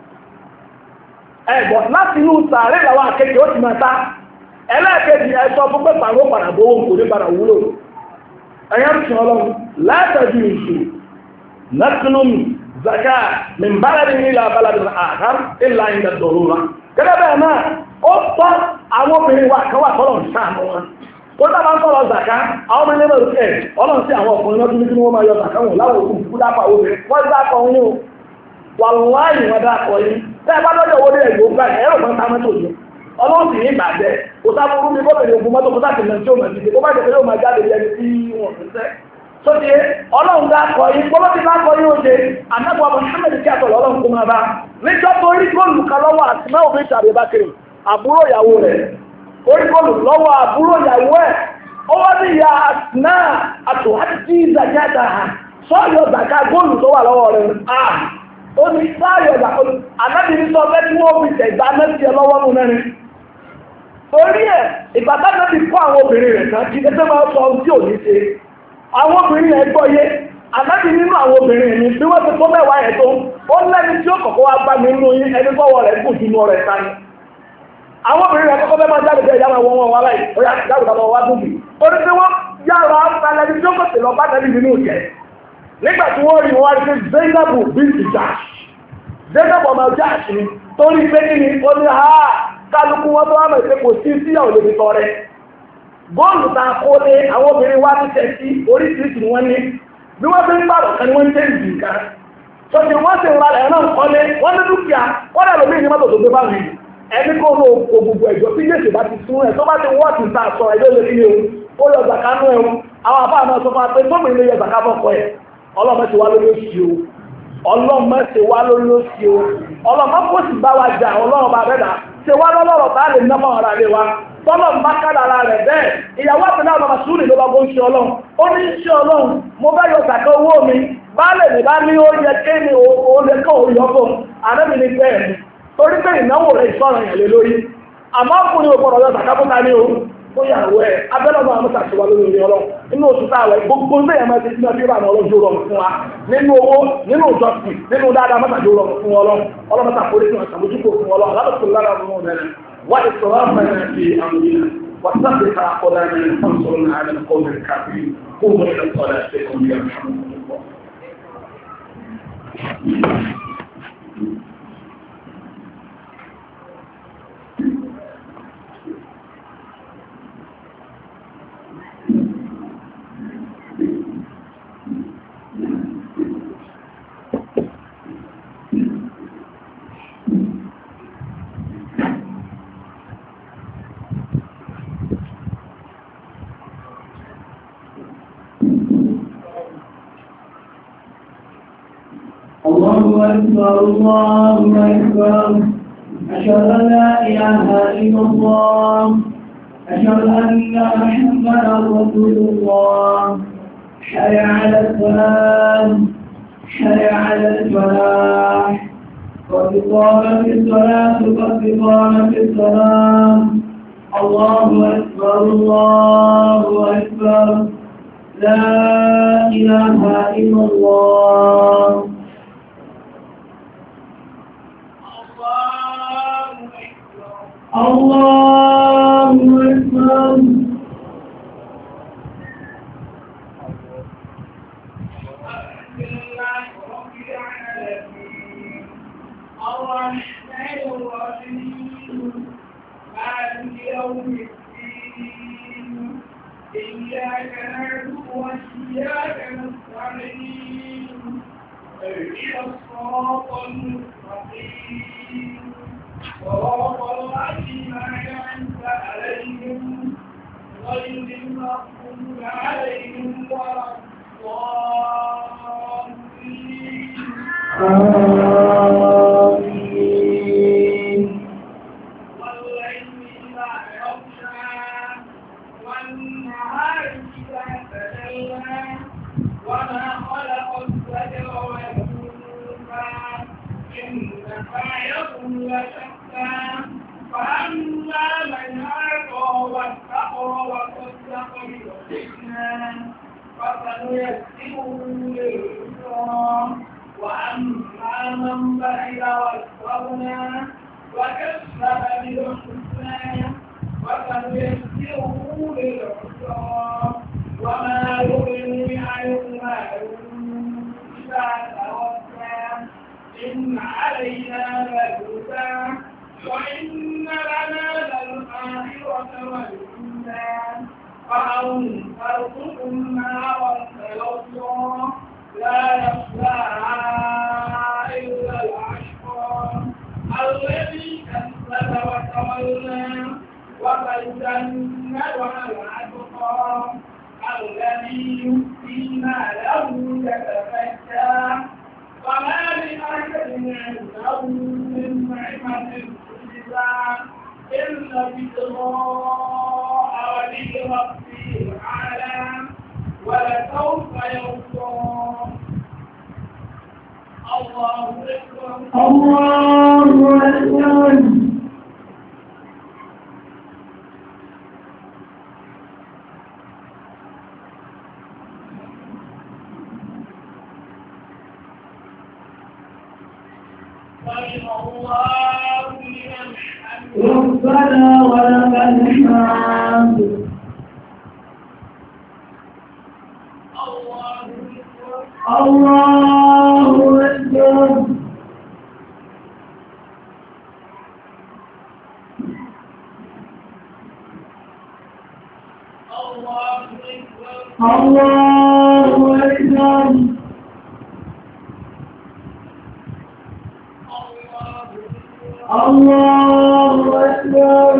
ẹ̀gbọ́n láti inú sàárè làwọn akéèké ó ti máa ta ẹlẹ́ẹ̀kejì ẹ̀sọ́ fún pé pàrọ̀ padà bó kò ní padà wúlò ẹ̀yẹ́ ń sọ ọlọ́run látàjú ìṣù nàkínúmù zaka min baladin ila baladin akhar illa inda darura gẹ́gẹ́ bẹ́ẹ̀ náà ó tọ́ àwọn obìnrin wa kan wà tọ́lọ̀ ń sáàmù wọn ó dábàá ń sọ̀rọ̀ zaka àwọn ọmọ ilé mẹ́rin ẹ̀ ọlọ́run sí àwọn ọkùnrin lọ́dún ní kí wọ́n máa yọ zaka wọn láwọn òkú kú dápọ̀ àwọn obìnrin wọ́n dápọ̀ wọn yóò wà láàyè wọn dápọ̀ yìí tẹ́ ẹ bá lọ́jọ́ owó dé ẹ̀gbọ́n gbà ẹ̀rọ kan tá mọ́tò yìí ọlọ́run sì ní ìbàjẹ́ kò sábúrú bí gómìnà ogun mọ́tò kó sáà tẹ̀lé tí ó mọ̀ sí kó má jẹ́ pé yóò máa jáde lẹ́ni tí wọ́n fi sẹ́ sóde ọlọ́run dákọ̀ yìí gbọ́dọ̀ ti dákọ̀ yìí ó ṣe ànágbà Muhammad kí àtọ̀lọ́ ọlọ́run kó máa bá níjọ́ tó rí góòlù kan lọ́wọ́ àti náà òbí tàbí bá kiri àbúrò ìyàwó rẹ̀ orí góòlù lọ́wọ́ àbúrò ìyàwó ẹ̀ ó wá ní ìyá náà àtòwádìí ìzàjáda sọ́ọ̀yọ̀ zàká góòlù tó wà lọ́wọ́ rẹ̀ ó ní sáàyọ̀ zàká ànábìrin sọ fẹ́ tí wọ́n fi tẹ̀gbá mẹ́sì ẹ lọ́wọ́ nù mẹ́rin torí ẹ̀ ìgbàgbọ́ náà ti kọ́ àwọn obìnrin rẹ̀ kan kí ẹgbẹ́ máa sọ ohun tí ò ní ṣe àwọn obìnrin rẹ̀ gbọ́ yé ànábì nínú àwọn obìnrin mi bí wọ́n ti tó mẹ́wàá ẹ̀ tó ó lẹ́ni tí ó kọ̀kọ́ wá bá mi nínú yín ẹni fọ́wọ́ rẹ̀ kù sínú ọ̀rẹ́ ta ni àwọn obìnrin rẹ̀ kọ́kọ́ bẹ́ẹ̀ máa jáde bẹ́ẹ̀ yára wọn wá láì ó yá jáde bàbá wa dùbì ó ní pé wọ́n yára alẹ́ni tí ó kọ̀sẹ̀ lọ bá tẹ́lẹ̀ nínú ìjẹ́ nígbà tí wọ́n rí wọn wá rí pé Zainabu bíntì Jahsh Zainabu ọmọ Jahsh ni torí pé kí ni ó ní ha kálukú wọn tó wá mọ̀ pé kò sí síyàwó lè fi tọrẹ góòlù ta kó lé àwọn obìnrin wá ní tẹ̀sí oríṣiríṣi ni wọ́n ní bí wọ́n fi ń pààrọ̀ kan ni wọ́n ń tẹ̀ ìdì nǹkan sọ́jú wọ́n sì ń ra ẹ̀rọ kọ́lé wọ́n ní dúkìá wọ́n dà lómi ní mọ́tò tó gbé bá mi ẹni kó ló kó gbogbo ẹ̀jọ́ tí gbèsè bá ti sún ẹ̀ tó bá ti wọ́n ti ta sọ ẹjọ́ lè fi ó yọ zàká nú ẹ̀rù àwọn àbá àmọ́ sọ fún wa pé tómi lè yọ zàká fọ́kọ ẹ̀ ọlọ́mọ ti wá lórí òsì o ọlọ́mọ ti wá lórí òsì o ọlọ́mọ kò sì bá wa jà ọlọ́run bá bẹ́ẹ̀ dà ṣe wá lọ́lọ́rọ̀ tá a lè ná fáwọn ará ilé wa tọ́lọ̀ ń bá kádàrà rẹ̀ bẹ́ẹ̀ ìyàwó àtúndà ọmọ sùúrù ló bá bó ń ṣe ọlọ́run ó ní ṣe ọlọ́run mo bá yọ zàká owó mi báàlẹ̀ mi bá ní ó yẹ kí ni ó lè kọ́ òun yọ fún àrẹ́mi ní bẹ́ẹ̀ ni torí pé ìnáwó rẹ̀ ìṣọ́ràn yẹn lé lórí àmọ́ ọkùnrin ò gbọ́dọ̀ yọ zàká fún ta ní o ó yàwó ẹ̀ abẹ́lọ́gbọ̀n àwọn mọ́ta ṣe wà lórí orí ọlọ́run nínú oṣù táwẹ̀ gbogbo ilé ẹ̀mọ́ ti sinmi ọdún ìbànú ọlọ́jọ́ rọrùn fún wa nínú owó nínú ìjọsìn nínú dáadáa mọ́ta jọ rọrùn fún ọlọ́run ọlọ́mọ́ta forí fún àṣàmójúkò fún ọlọ́run alábòsùn lára fún ọ̀rẹ́ وإسرافنا في أمرنا وثبت أقدامنا وانصرنا على القوم الكافرين قوموا إلى صلاتكم يرحمكم الله الله أكبر الله أكبر أشهد أن لا إله إلا الله أشهد أن محمدا رسول الله حي على الصلاة حي على الفلاح قد قامت الصلاة قد قامت الصلاة الله أكبر الله أكبر لا إله إلا الله الله أكبر الرحمن الرحيم مالك يوم الدين إياك نعبد وإياك نستعين اهدنا الصراط المستقيم صراط الذين أنعمت آمين. والليل إذا يغشى والنهار إذا تجلى وما خلق الذكر والأنثى إن سعيكم لشتى فأما من أعطى واتقى وصدق بالحسنى فسنيسره لليسرى وأما من بخل واستغنى وكذب بالحسنى فسنيسره للعسرى وما يغني عنه ماله إذا تردى إن علينا للهدى وإن لنا للآخرة والأولى فأنذرتكم نارا تلظى لا يصلاها إلا الأشقى الذي كذب وتولى وسيجنبها الأتقى الذي يؤتي ماله يتزكى وما لأحد عنده من نعمة تجزى إلا ابتغاء وجه ربه الأعلى ولسوف يرضى الله أكبر الله أكبر. ربنا ولك الحمد. الله أكبر. الله أكبر. الله أكبر.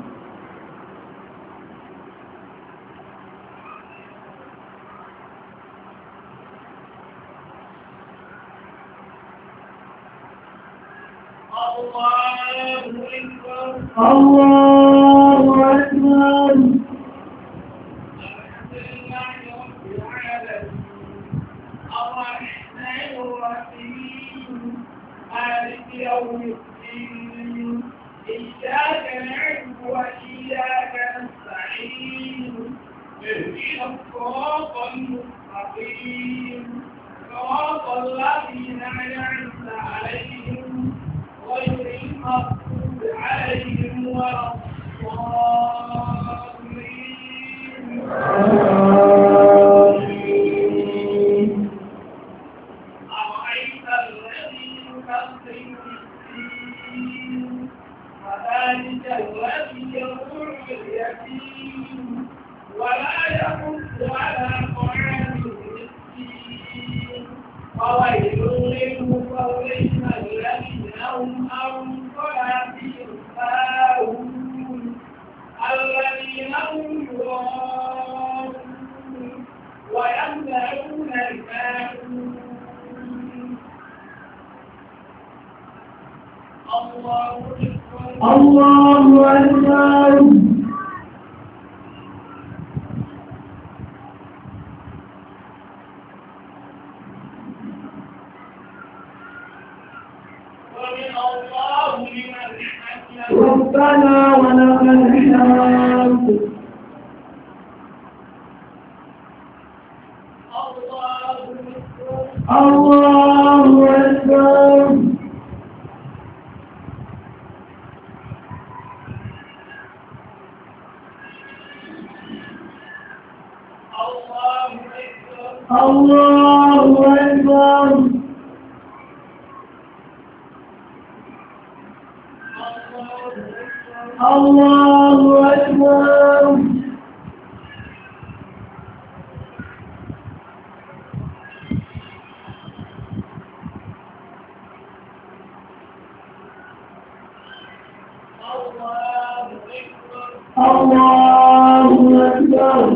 الله أكبر. الرحمن الرحيم مالك يوم الدين إياك نعبد وإياك نستعين اهدنا الصراط المستقيم صراط الذين أنعمت عليهم غير المغضوب عليهم ولا الضالين. أرأيت الذي يكذب بالدين فذلك الذي يدعو اليتيم ولا يحض على طعام المسكين فويل للمصلين الذين هم عن صلاتهم ساهون الذين هم يراءون ويمنعون الماعون. الله أكبر. الله أكبر. ربنا ولك الحمد. الله أكبر. الله أكبر. الله أكبر. الله أكبر.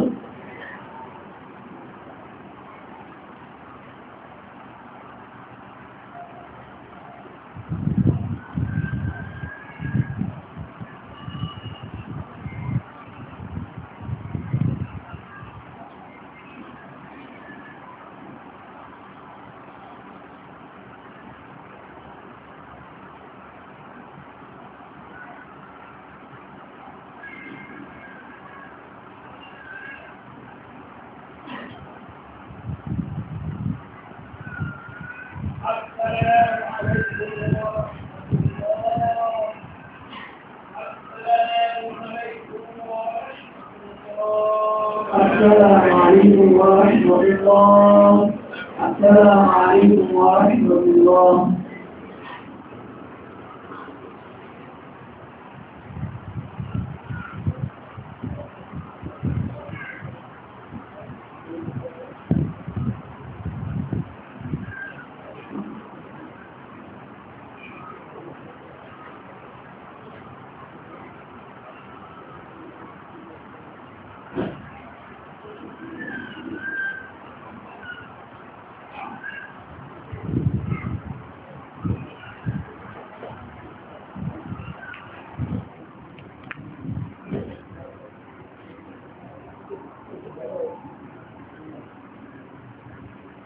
السلام عليكم ورحمة الله. السلام عليكم ورحمة الله.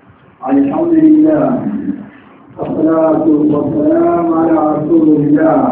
الحمد لله والصلاة والسلام على رسول الله.